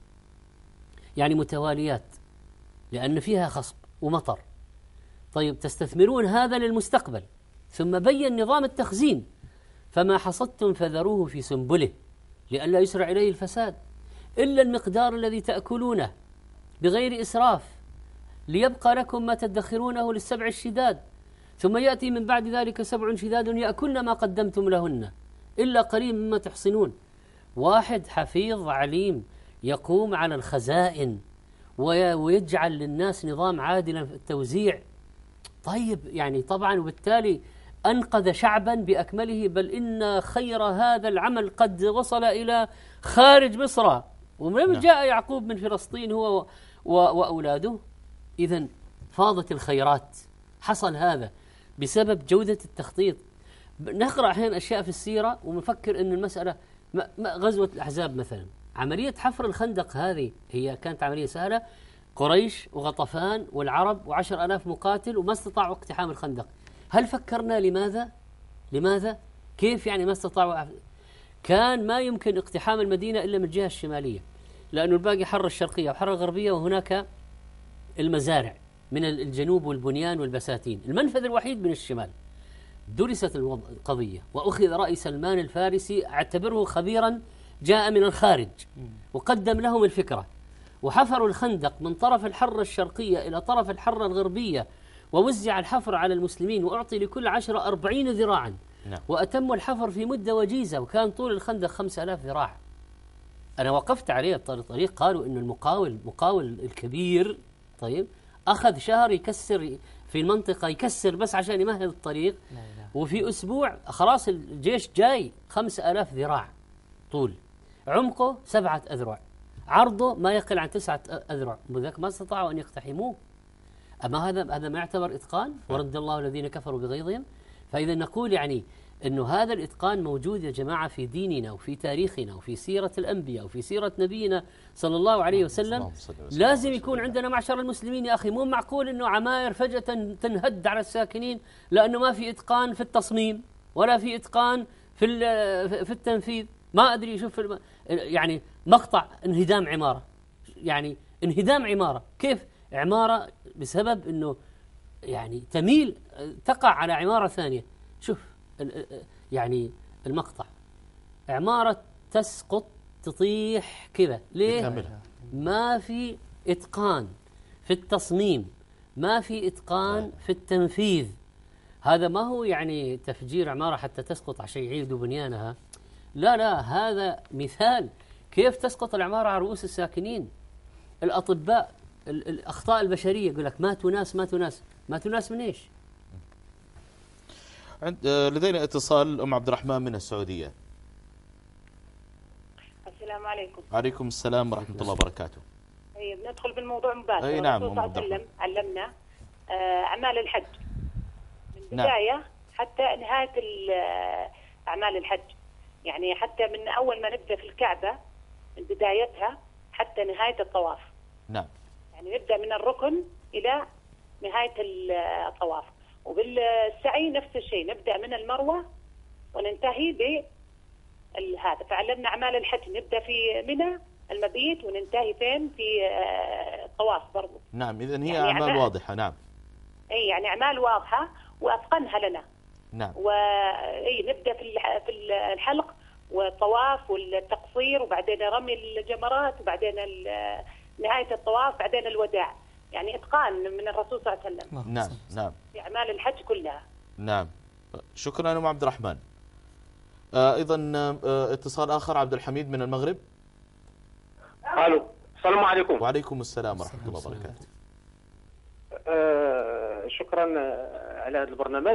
يعني متواليات لأن فيها خصب ومطر. طيب تستثمرون هذا للمستقبل. ثم بين نظام التخزين، فما حصدتم فذروه في سنبله لئلا يسرع إليه الفساد إلا المقدار الذي تأكلونه بغير إسراف ليبقى لكم ما تدخرونه للسبع الشداد. ثم يأتي من بعد ذلك سبع شداد يأكلن ما قدمتم لهن إلا قليل مما تحصنون. واحد حفيظ عليم يقوم على الخزائن ويجعل للناس نظام عادلا في التوزيع. طيب يعني طبعا وبالتالي أنقذ شعبا بأكمله، بل إن خير هذا العمل قد وصل إلى خارج مصر، ومن جاء يعقوب من فلسطين هو وأولاده. إذن فاضت الخيرات. حصل هذا بسبب جودة التخطيط. نقرأ أحيانا أشياء في السيرة ونفكر أن المسألة غزوة الأحزاب مثلا، عملية حفر الخندق هذه هي كانت عملية سهلة. قريش وغطفان والعرب وعشر ألاف مقاتل وما استطاعوا اقتحام الخندق. هل فكرنا لماذا؟ لماذا؟ كيف يعني ما استطاعوا؟ كان ما يمكن اقتحام المدينة إلا من الجهة الشمالية، لأنه الباقي حر الشرقية وحر الغربية، وهناك المزارع من الجنوب والبنيان والبساتين. المنفذ الوحيد من الشمال. درست القضية وأخذ رأي سلمان الفارسي، اعتبره خبيرا جاء من الخارج، وقدم لهم الفكرة، وحفروا الخندق من طرف الحرة الشرقية إلى طرف الحرة الغربية، ووزع الحفر على المسلمين، وأعطي لكل عشرة أربعين ذراعا. نعم. وأتموا الحفر في مدة وجيزة، وكان طول الخندق خمسة آلاف ذراع. أنا وقفت عليه الطريق، قالوا إنه المقاول مقاول الكبير طيب أخذ شهر يكسر في المنطقة، يكسر بس عشان يمهد الطريق. لا لا. وفي أسبوع خلاص الجيش جاي، خمسة آلاف ذراع طول. عمقه سبعة أذرع، عرضه ما يقل عن تسعة أذرع، وذاك ما استطاعوا أن يقتحموه. أما هذا هذا ما يعتبر إتقان؟ ورد الله الذين كفروا بغيظهم. فإذا نقول يعني أنه هذا الإتقان موجود يا جماعة في ديننا وفي تاريخنا وفي سيرة الأنبياء وفي سيرة نبينا صلى الله عليه وسلم. لازم يكون عندنا معشر المسلمين يا أخي. مو معقول أنه عماير فجأة تنهد على الساكنين لأنه ما في إتقان في التصميم ولا في إتقان في في التنفيذ. ما أدري شوف يعني مقطع انهدام عمارة، يعني انهدام عمارة، كيف عمارة بسبب أنه يعني تميل تقع على عمارة ثانية. شوف يعني المقطع، عمارة تسقط تطيح كذا، ليه؟ ما في إتقان في التصميم، ما في إتقان في التنفيذ. هذا ما هو يعني تفجير عمارة حتى تسقط عشان يعيدوا بنيانها، لا لا، هذا مثال كيف تسقط العمارة على رؤوس الساكنين. الأطباء، الأخطاء البشرية، يقول لك ماتوا ناس ماتوا ناس ماتوا ناس من إيش؟ عند لدينا اتصال أم عبد الرحمن من السعودية. السلام عليكم. وعليكم السلام ورحمة الله وبركاته. أي بندخل بالموضوع مباشرة. أي نعم. الرسول صلى الله عليه وسلم علمنا آه أعمال الحج من بداية نعم. حتى نهاية أعمال الحج، يعني حتى من أول ما نبدأ في الكعبة من بدايتها حتى نهاية الطواف. نعم. يعني نبدأ من الركن إلى نهاية الطواف. وبالسعي نفس الشيء، نبدأ من المروة وننتهي بهذا. فعلمنا أعمال الحج، نبدأ في منى المبيت وننتهي فين؟ في الطواف برضو. نعم، إذن هي يعني أعمال أعمال واضحة. نعم. أي يعني أعمال واضحة وأتقنها لنا. نعم. وأي نبدأ في في الحلق والطواف والتقصير، وبعدين رمي الجمرات، وبعدين نهاية الطواف، بعدين الوداع. يعني إتقان من الرسول صلى الله عليه وسلم. نعم نعم. في أعمال الحج كلها. نعم. شكرا أم عبد الرحمن. آه أيضا آه اتصال آخر، عبد الحميد من المغرب. الو، السلام عليكم. وعليكم السلام ورحمة الله وبركاته. آه شكرا على هذا البرنامج.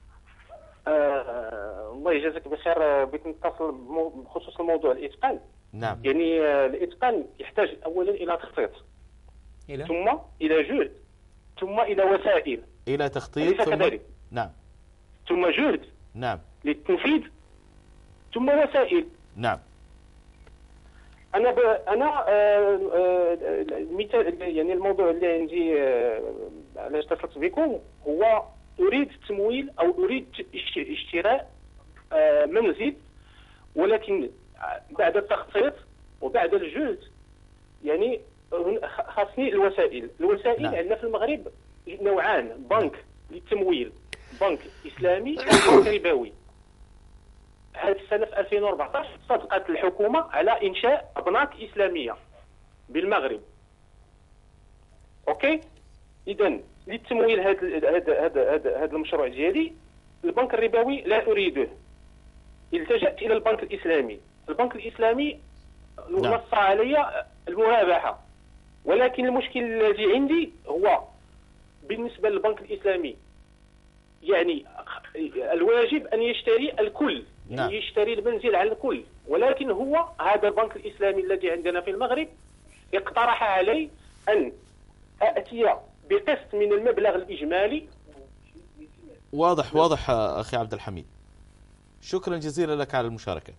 آه الله يجازيك بخير. بغيت نتصل بخصوص الموضوع الإتقان. نعم. يعني آه الإتقان يحتاج أولا إلى تخطيط، إلى؟ ثم إلى جهد، ثم إلى وسائل. إلى تخطيط ثم كذلك. نعم. ثم جهد. نعم. للتنفيذ، ثم وسائل. نعم. أنا ب... أنا آه آه المثال، يعني الموضوع اللي عندي آه علاش اتصلت بكم هو أريد تمويل أو أريد اشتراء آه منزل، ولكن بعد التخطيط وبعد الجهد يعني خاصني الوسائل. الوسائل نعم. عندنا في المغرب نوعان: بنك للتمويل، بنك إسلامي وبنك ربوي. هذه السنة في ألفين وأربعطاش صدقت الحكومة على إنشاء أبناك إسلامية بالمغرب. أوكي؟ إذن للتمويل هذا هذا هذا هذا المشروع ديالي، البنك الربوي لا أريده، التجأت إلى البنك الإسلامي. البنك الإسلامي نص علي المرابحة، ولكن المشكل الذي عندي هو بالنسبة للبنك الإسلامي، يعني الواجب أن يشتري الكل، يعني نعم. يشتري المنزل على الكل، ولكن هو هذا البنك الإسلامي الذي عندنا في المغرب اقترح علي أن أأتي بقسط من المبلغ الإجمالي. واضح واضح أخي عبد الحميد، شكرا جزيلا لك على المشاركة.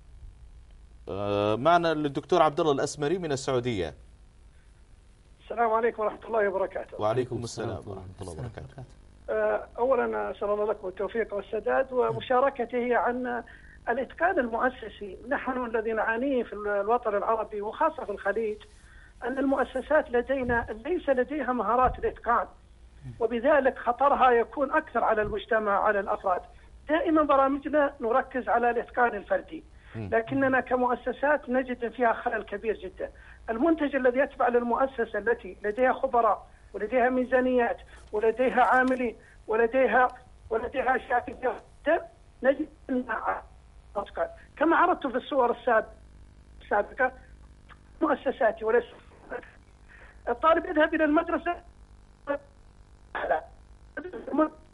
معنا الدكتور عبد الله الأسمري من السعودية. السلام عليكم ورحمة الله وبركاته. وعليكم السلام ورحمة الله وبركاته. أولا أسأل الله لكم التوفيق والسداد، ومشاركتي هي عن الإتقان المؤسسي. نحن الذي نعانيه في الوطن العربي وخاصة في الخليج أن المؤسسات لدينا ليس لديها مهارات الإتقان، وبذلك خطرها يكون أكثر على المجتمع، على الأفراد. دائما برامجنا نركز على الإتقان الفردي، لكننا كمؤسسات نجد فيها خلل كبير جدا. المنتج الذي يتبع للمؤسسة التي لديها خبراء ولديها ميزانيات ولديها عاملين ولديها ولديها أشياء كثيرة جدا، نجد أنها أتقان. كما عرضت في الصور السابقة مؤسساتي وليس الطالب يذهب إلى المدرسة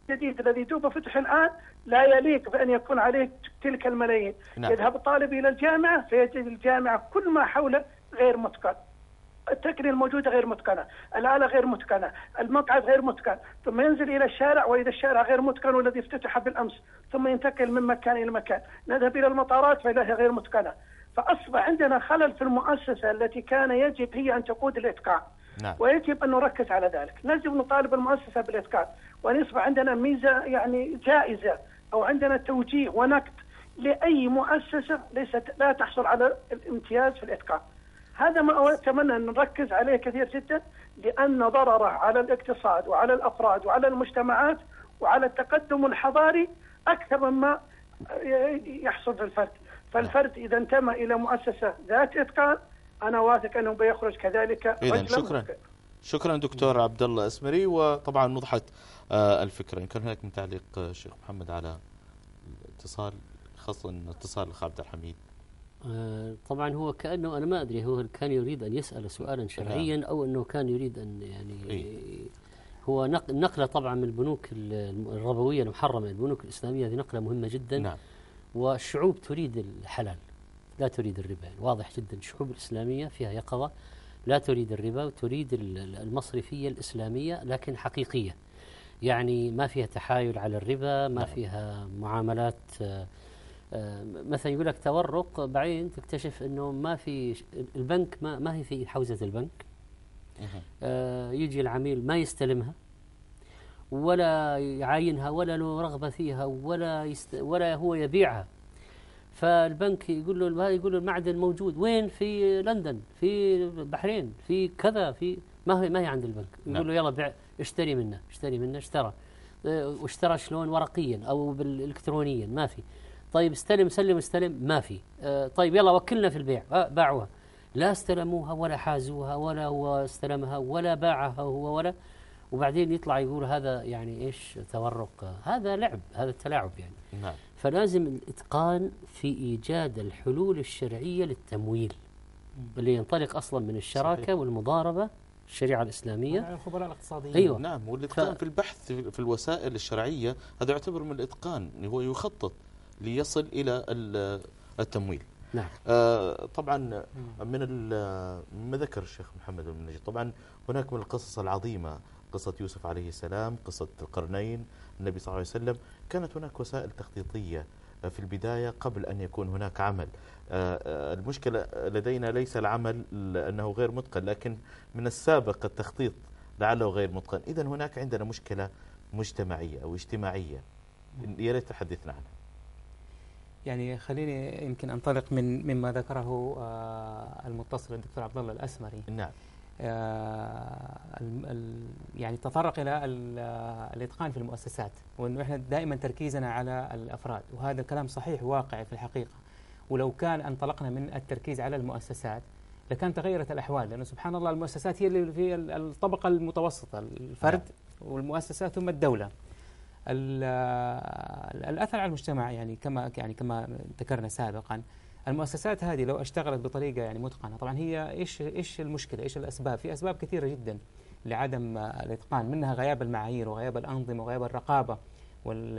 الجديد الذي دوب فتح الآن لا يليق بأن يكون عليه تلك الملايين. نعم. يذهب الطالب إلى الجامعة فيجد الجامعة كل ما حوله غير متقن، التقنية الموجودة غير متقنة، الآلة غير متقنة، المقعد غير متقن، ثم ينزل إلى الشارع وإذا الشارع غير متقن والذي افتتح بالأمس، ثم ينتقل من مكان إلى مكان، نذهب إلى المطارات فإذا هي غير متقنة. فأصبح عندنا خلل في المؤسسة التي كان يجب هي أن تقود الإتقان. نعم. ويجب أن نركز على ذلك، يجب نطالب المؤسسة بالإتقان، وأن يصبح عندنا ميزة يعني جائزة أو عندنا توجيه ونقد لأي مؤسسة ليست لا تحصل على الامتياز في الإتقان. هذا ما أتمنى أن نركز عليه كثير جدا، لأن ضرره على الاقتصاد وعلى الأفراد وعلى المجتمعات وعلى التقدم الحضاري أكثر مما يحصل في الفرد. فالفرد إذا انتمى إلى مؤسسة ذات إتقان أنا واثق أنه بيخرج كذلك. إذن شكرا ممكن. شكرا دكتور عبد الله الأسمري، وطبعا وضحت آه الفكرة. إن كان هناك من تعليق الشيخ محمد على الاتصال، خاصة اتصال الأخ عبد الحميد. آه طبعا هو كأنه أنا ما أدري هو كان يريد أن يسأل سؤالا شرعيا أو أنه كان يريد أن يعني إيه؟ هو نقلة طبعا من البنوك الربوية المحرمة، البنوك الإسلامية هذه نقلة مهمة جدا. نعم. والشعوب تريد الحلال لا تريد الربا، واضح جدا. الشعوب الإسلامية فيها يقظة لا تريد الربا وتريد المصرفية الإسلامية لكن حقيقية، يعني ما فيها تحايل على الربا، ما فيها معاملات مثلا يقول لك تورق بعدين تكتشف أنه ما في البنك ما, ما هي في حوزة البنك. آه يجي العميل ما يستلمها ولا يعاينها ولا له رغبة فيها ولا يست ولا هو يبيعها. فالبنك يقول له يقول له المعدن موجود وين؟ في لندن، في البحرين، في كذا، في ما هي ما هي عند البنك. يقول له يلا بيع اشتري منه اشتري منه اشترى واشترى شلون؟ ورقيا أو بالإلكترونيا ما في. طيب استلم سلم استلم ما في. اه طيب يلا وكلنا في البيع. اه باعوها، لا استلموها ولا حازوها ولا هو استلمها ولا باعها هو ولا. وبعدين يطلع يقول هذا يعني ايش تورق، هذا لعب، هذا تلاعب يعني. نعم. فلازم الإتقان في إيجاد الحلول الشرعية للتمويل اللي ينطلق أصلا من الشراكة. صحيح. والمضاربة الشريعة الإسلامية، الخبراء الاقتصاديين. أيوة. نعم. والإتقان ف... في البحث في الوسائل الشرعية هذا يعتبر من الإتقان، هو يخطط ليصل إلى التمويل. نعم. آه طبعا من ما ذكر الشيخ محمد بن نجيب، طبعا هناك من القصص العظيمة قصة يوسف عليه السلام، قصة القرنين، النبي صلى الله عليه وسلم. كانت هناك وسائل تخطيطية في البداية قبل أن يكون هناك عمل. المشكلة لدينا ليس العمل أنه غير متقن، لكن من السابق التخطيط لعله غير متقن. إذن هناك عندنا مشكلة مجتمعية أو اجتماعية، يا ريت تحدثنا عنها. يعني خليني يمكن أنطلق من مما ذكره المتصل الدكتور عبد الله الأسمري. نعم. يعني تطرق إلى الإتقان في المؤسسات، وأنه إحنا دائما تركيزنا على الأفراد، وهذا الكلام صحيح واقعي في الحقيقة. ولو كان انطلقنا من التركيز على المؤسسات لكان تغيرت الأحوال، لأنه سبحان الله المؤسسات هي اللي في الطبقة المتوسطة، الفرد والمؤسسة ثم الدولة. الأثر على المجتمع يعني كما يعني كما ذكرنا سابقا، المؤسسات هذه لو اشتغلت بطريقة يعني متقنة، طبعا هي إيش إيش المشكلة؟ إيش الأسباب؟ في أسباب كثيرة جدا لعدم الإتقان، منها غياب المعايير وغياب الأنظمة وغياب الرقابة وال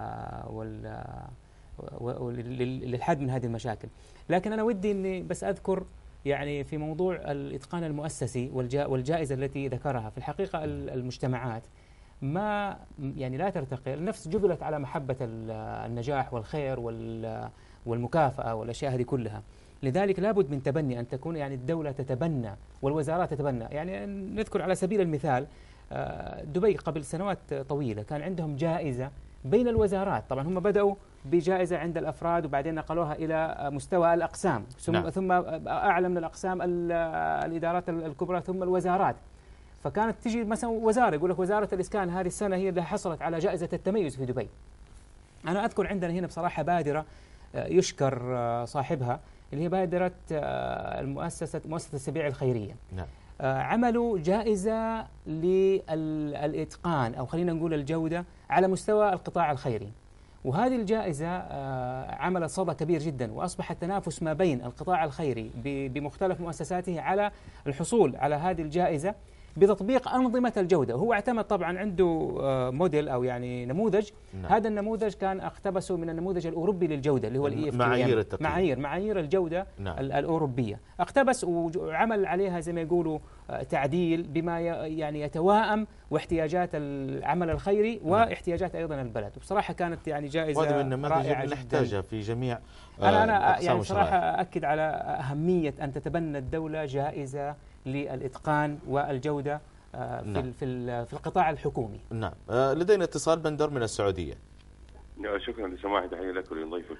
وال للحد من هذه المشاكل. لكن أنا ودي إني بس أذكر يعني في موضوع الإتقان المؤسسي والجائزة التي ذكرها، في الحقيقة المجتمعات ما يعني لا ترتقي، النفس جبلت على محبة النجاح والخير والمكافأة والأشياء هذه كلها. لذلك لابد من تبني، أن تكون يعني الدولة تتبنى والوزارات تتبنى. يعني نذكر على سبيل المثال دبي قبل سنوات طويلة كان عندهم جائزة بين الوزارات، طبعا هم بدأوا بجائزة عند الأفراد وبعدين نقلوها إلى مستوى الأقسام، ثم, نعم. ثم أعلى من الأقسام الإدارات الكبرى ثم الوزارات. فكانت تجي مثلا وزارة يقول لك وزارة الإسكان هذه السنة هي اللي حصلت على جائزة التميز في دبي. أنا أذكر عندنا هنا بصراحة بادرة يشكر صاحبها اللي هي بادرة المؤسسة مؤسسة السبيع الخيرية. نعم. عملوا جائزة للإتقان أو خلينا نقول الجودة على مستوى القطاع الخيري، وهذه الجائزة عملت صدى كبير جدا، وأصبح التنافس ما بين القطاع الخيري بمختلف مؤسساته على الحصول على هذه الجائزة بتطبيق أنظمة الجودة. هو اعتمد طبعا عنده موديل أو يعني نموذج. نعم. هذا النموذج كان اقتبسه من النموذج الأوروبي للجودة اللي هو الإي إف تي إم، معايير التقييم، معايير معايير الجودة. نعم. الأوروبية، اقتبس وعمل عليها زي ما يقولوا تعديل بما يعني يتوائم واحتياجات العمل الخيري واحتياجات أيضا البلد. وبصراحة كانت يعني جائزة رائعة جدا. رائعة نحتاجها في جميع أنا أنا يعني صراحة أكد على أهمية أن تتبنى الدولة جائزة للإتقان والجودة في نعم. في في القطاع الحكومي. نعم. لدينا اتصال بندر من السعودية. شكرا لسماحة، تحية لك ولضيفك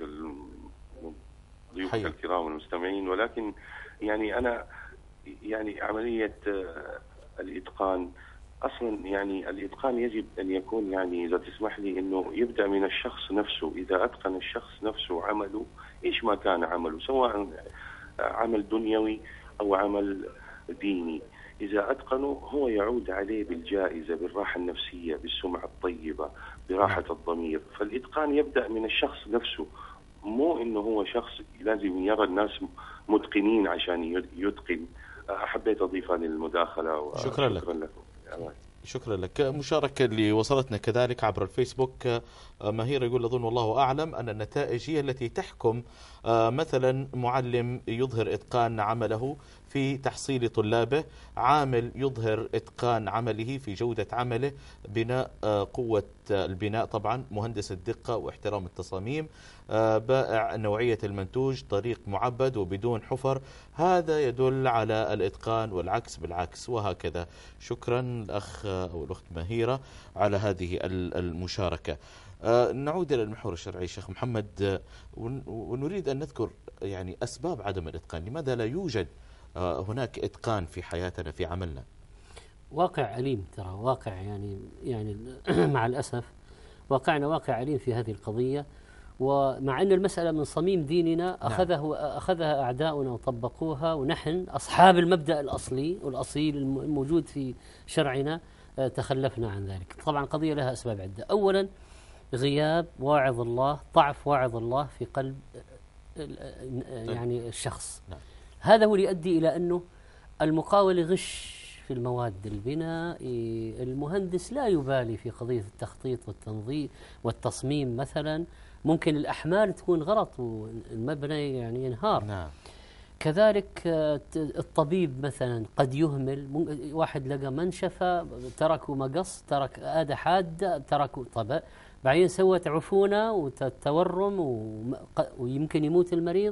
ضيوفك الكرام والمستمعين. ولكن يعني أنا يعني عملية الإتقان أصلا، يعني الإتقان يجب أن يكون يعني إذا تسمح لي أنه يبدأ من الشخص نفسه. إذا أتقن الشخص نفسه عمله إيش ما كان عمله، سواء عمل دنيوي أو عمل ديني، إذا أتقنه هو يعود عليه بالجائزة، بالراحة النفسية، بالسمعة الطيبة، براحة الضمير. فالإتقان يبدأ من الشخص نفسه، مو إنه هو شخص لازم يرى الناس متقنين عشان يتقن. حبيت أضيفها للمداخلة. شكرا لك. شكرا لك. مشاركة اللي وصلتنا كذلك عبر الفيسبوك، مهير يقول أظن والله أعلم أن النتائج هي التي تحكم. مثلا معلم يظهر إتقان عمله في تحصيل طلابه، عامل يظهر إتقان عمله في جودة عمله، بناء قوة البناء طبعا، مهندس الدقة واحترام التصاميم، بائع نوعية المنتوج، طريق معبد وبدون حفر، هذا يدل على الإتقان، والعكس بالعكس، وهكذا. شكرا الأخ أو الأخت مهيرة على هذه المشاركة. نعود إلى المحور الشرعي شيخ محمد، ونريد أن نذكر يعني أسباب عدم الإتقان. لماذا لا يوجد هناك إتقان في حياتنا في عملنا؟ واقع أليم، ترى واقع يعني يعني مع الأسف واقعنا واقع أليم في هذه القضية. ومع أن المسألة من صميم ديننا أخذه أخذها أعداؤنا وطبقوها، ونحن أصحاب المبدأ الأصلي والأصيل الموجود في شرعنا تخلفنا عن ذلك. طبعا قضية لها أسباب عدة. أولا غياب واعظ الله، ضعف واعظ الله في قلب يعني الشخص. نعم. هذا هو اللي يؤدي إلى أنه المقاول غش في المواد البناء، المهندس لا يبالي في قضية التخطيط والتنظيم والتصميم مثلا، ممكن الأحمال تكون غلط والمبنى يعني ينهار. نعم. كذلك الطبيب مثلا قد يهمل، واحد لقى منشفة تركوا مقص، ترك آدة حادة، تركوا طبع، بعدين سوت عفونة وتورم ويمكن يموت المريض.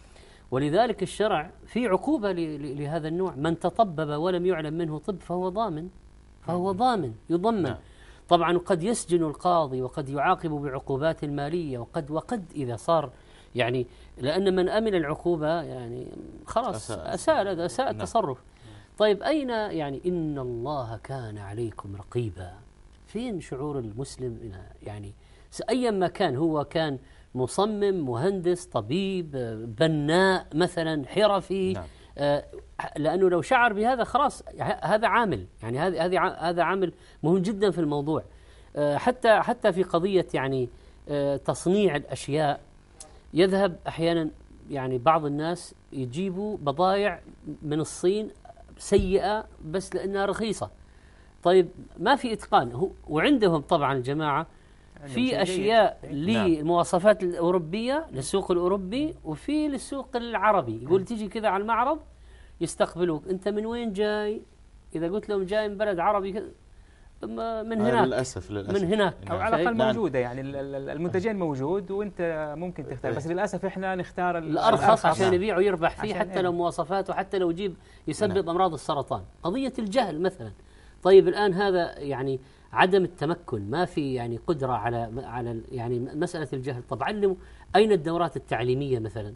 ولذلك الشرع في عقوبة لهذا النوع، من تطبب ولم يعلم منه طب فهو ضامن، فهو ضامن يضمن. طبعا قد يسجن القاضي وقد يعاقب بعقوبات المالية، وقد وقد إذا صار يعني، لأن من أمن العقوبة يعني خلاص أساء هذا أساء التصرف. طيب أين يعني إن الله كان عليكم رقيبا؟ فين شعور المسلم يعني أيا ما كان، هو كان مصمم، مهندس، طبيب، بناء مثلا، حرفي. نعم. آه لأنه لو شعر بهذا خلاص هذا عامل، يعني هذا هذا هذا عامل مهم جدا في الموضوع. آه حتى حتى في قضية يعني آه تصنيع الأشياء، يذهب أحيانا يعني بعض الناس يجيبوا بضائع من الصين سيئة بس لأنها رخيصة. طيب ما في إتقان، وعندهم طبعا الجماعة في أشياء للمواصفات الأوروبية للسوق الأوروبي، وفي للسوق العربي. يقول تيجي كذا على المعرض يستقبلوك، أنت من وين جاي؟ إذا قلت لهم جاي من بلد عربي من هناك، للأسف للأسف من هناك أو على الأقل موجودة، يعني المنتجين موجود وأنت ممكن تختار، بس للأسف إحنا نختار الأرخص عشان يبيع ويربح فيه، حتى لو مواصفاته، حتى لو يجيب يسبب نعم. أمراض السرطان. قضية الجهل مثلا. طيب الآن هذا يعني عدم التمكن، ما في يعني قدرة على على يعني مسألة الجهل. طب علموا، أين الدورات التعليمية مثلا؟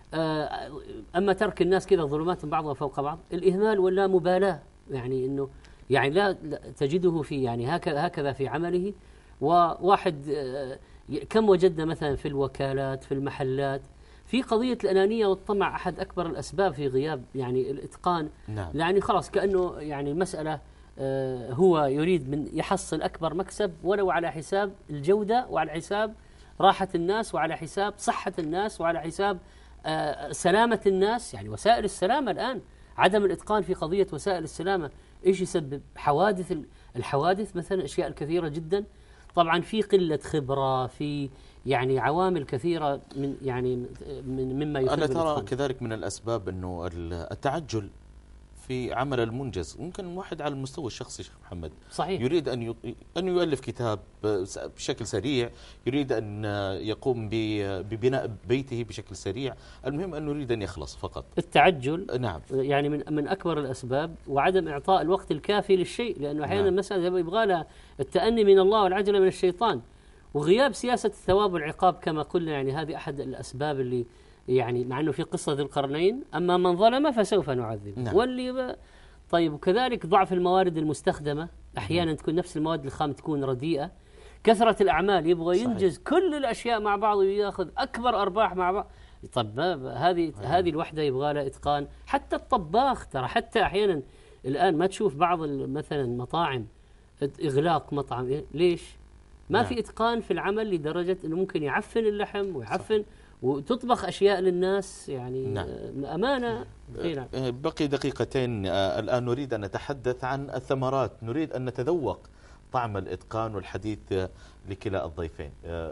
أما ترك الناس كذا ظلمات بعضها فوق بعض، الإهمال ولا مبالاة، يعني إنه يعني لا تجده في يعني هكذا هكذا في عمله. وواحد كم وجدنا مثلا في الوكالات، في المحلات، في قضية الأنانية والطمع أحد أكبر الأسباب في غياب يعني الإتقان. نعم. يعني خلاص كأنه يعني مسألة هو يريد من يحصل أكبر مكسب ولو على حساب الجودة، وعلى حساب راحة الناس، وعلى حساب صحة الناس، وعلى حساب سلامة الناس. يعني وسائل السلامة الآن، عدم الإتقان في قضية وسائل السلامة، إيش يسبب؟ حوادث، الحوادث مثلا أشياء كثيرة جدا. طبعا في قلة خبرة، في يعني عوامل كثيرة من يعني من مما يسبب. أنا ترى كذلك من الأسباب أنه التعجل في عمل المنجز. ممكن واحد على المستوى الشخصي شيخ محمد صحيح يريد أن أن يؤلف كتاب بشكل سريع، يريد أن يقوم ببناء بيته بشكل سريع، المهم أنه يريد أن يخلص فقط. التعجل نعم يعني من من أكبر الأسباب، وعدم إعطاء الوقت الكافي للشيء، لأنه أحيانا نعم. المسألة يبغى لها التأني من الله والعجلة من الشيطان، وغياب سياسة الثواب والعقاب كما قلنا. يعني هذه أحد الأسباب اللي يعني مع أنه في قصة ذي القرنين أما من ظلم فسوف نعذب نعم. واللي ب... طيب وكذلك ضعف الموارد المستخدمة، أحيانا تكون نفس المواد الخام تكون رديئة، كثرة الأعمال يبغى ينجز صحيح. كل الأشياء مع بعض ويأخذ أكبر أرباح مع بعض. طب هذه هذه الوحدة يبغى لها إتقان. حتى الطباخ ترى، حتى أحيانا الآن ما تشوف بعض مثلا مطاعم إغلاق مطعم إيه؟ ليش؟ ما نعم. في إتقان في العمل لدرجة أنه ممكن يعفن اللحم ويعفن صح. وتطبخ أشياء للناس يعني نعم. أمانة. نعم. بقي دقيقتين. الآن نريد أن نتحدث عن الثمرات، نريد أن نتذوق طعم الإتقان والحديث لكلا الضيفين.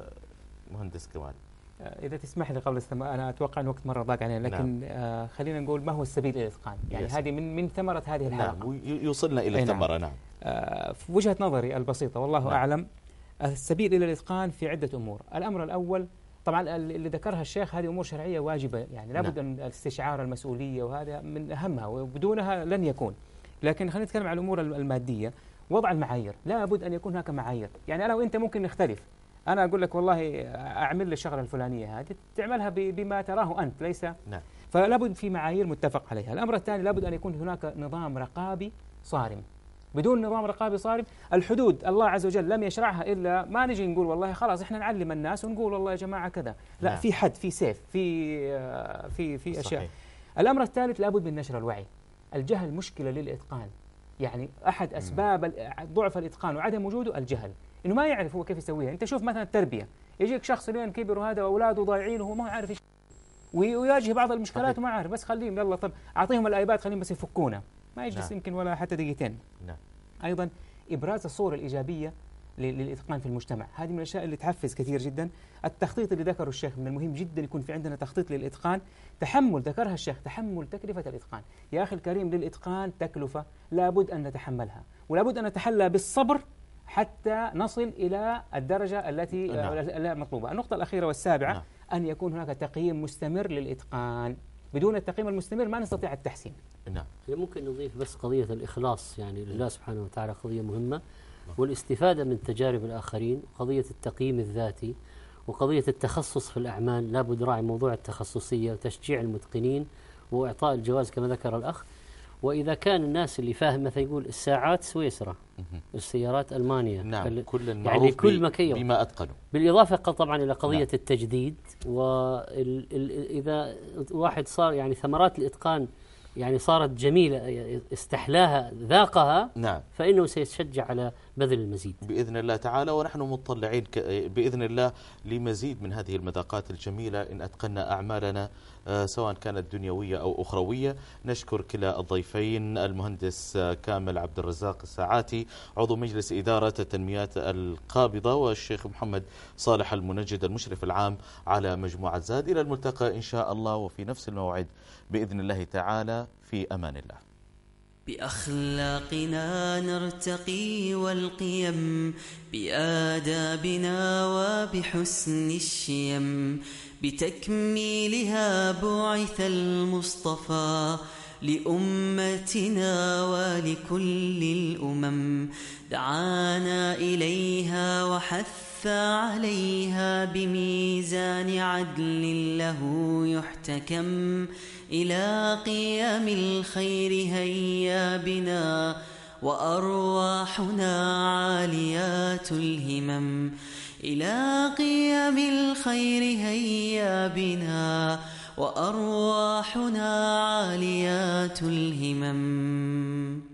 مهندس كمال، إذا تسمح لي قبل السماء، أنا أتوقع أن وقت مرة ضاق علينا، لكن نعم. خلينا نقول ما هو السبيل إلى الإتقان. يعني هذه من من ثمرة هذه الحلقة. نعم. يوصلنا إلى الثمرة. نعم. نعم. في وجهة نظري البسيطة والله نعم. أعلم، السبيل إلى الإتقان في عدة أمور. الأمر الأول طبعا اللي ذكرها الشيخ هذه أمور شرعية واجبة، يعني لابد أن استشعار المسؤولية، وهذا من أهمها وبدونها لن يكون. لكن خلينا نتكلم عن الأمور المادية. وضع المعايير، لابد أن يكون هناك معايير. يعني أنا وأنت ممكن نختلف، أنا أقول لك والله أعمل لي الشغلة الفلانية هذه، تعملها بما تراه أنت ليس نعم. فلابد في معايير متفق عليها. الأمر الثاني لابد أن يكون هناك نظام رقابي صارم. بدون نظام رقابي صارم، الحدود الله عز وجل لم يشرعها إلا ما نجي نقول والله خلاص إحنا نعلم الناس ونقول والله يا جماعة كذا، لا نعم. في حد، في سيف، في في في أشياء صحيح. الأمر الثالث لابد من نشر الوعي. الجهل مشكلة للإتقان، يعني أحد أسباب ضعف الإتقان وعدم وجوده الجهل، إنه ما يعرف هو كيف يسويها. أنت شوف مثلا التربية، يجيك شخص لين كبر وهذا وأولاده ضايعين وهو ما يعرف إيش، ويواجه بعض المشكلات وما عارف، بس خليهم يلا طب أعطيهم الآيباد خليهم بس يفكونا، ما يجلس نعم. يمكن ولا حتى دقيقتين. نعم. أيضا إبراز الصورة الإيجابية للإتقان في المجتمع، هذه من الأشياء اللي تحفز كثير جدا. التخطيط اللي ذكره الشيخ من المهم جدا يكون في عندنا تخطيط للإتقان. تحمل، ذكرها الشيخ، تحمل تكلفة الإتقان. يا أخي الكريم، للإتقان تكلفة لابد أن نتحملها، ولابد أن نتحلى بالصبر حتى نصل إلى الدرجة التي نعم. مطلوبة. النقطة الأخيرة والسابعة نعم. أن يكون هناك تقييم مستمر للإتقان. بدون التقييم المستمر ما نستطيع التحسين. نعم. ممكن نضيف بس قضية الإخلاص يعني لله سبحانه وتعالى، قضية مهمة، والاستفادة من تجارب الآخرين، قضية التقييم الذاتي، وقضية التخصص في الأعمال. لابد راعي موضوع التخصصية وتشجيع المتقنين وإعطاء الجواز كما ذكر الأخ. وإذا كان الناس اللي فاهم مثلا يقول الساعات سويسرا، السيارات ألمانيا، نعم. كل يعني كل مكيف بما أتقنوا، بالإضافة طبعا إلى قضية نعم. التجديد. وإذا واحد صار يعني ثمرات الإتقان يعني صارت جميلة، استحلاها، ذاقها، نعم. فإنه سيتشجع على بذل المزيد بإذن الله تعالى. ونحن مطلعين بإذن الله لمزيد من هذه المذاقات الجميلة إن أتقنا أعمالنا سواء كانت دنيوية أو أخروية. نشكر كلا الضيفين، المهندس كامل عبد الرزاق الساعاتي عضو مجلس إدارة التنميات القابضة، والشيخ محمد صالح المنجد المشرف العام على مجموعة زاد. إلى الملتقى إن شاء الله وفي نفس الموعد بإذن الله تعالى، في أمان الله. بأخلاقنا نرتقي والقيم، بآدابنا وبحسن الشيم، بتكميلها بعث المصطفى لأمتنا ولكل الأمم. دعانا إليها وحث عليها بميزان عدل له يحتكم. إلى قيام الخير هيا بنا وأرواحنا عاليات الهمم. إلى قيام الخير هيا بنا وأرواحنا عاليات الهمم.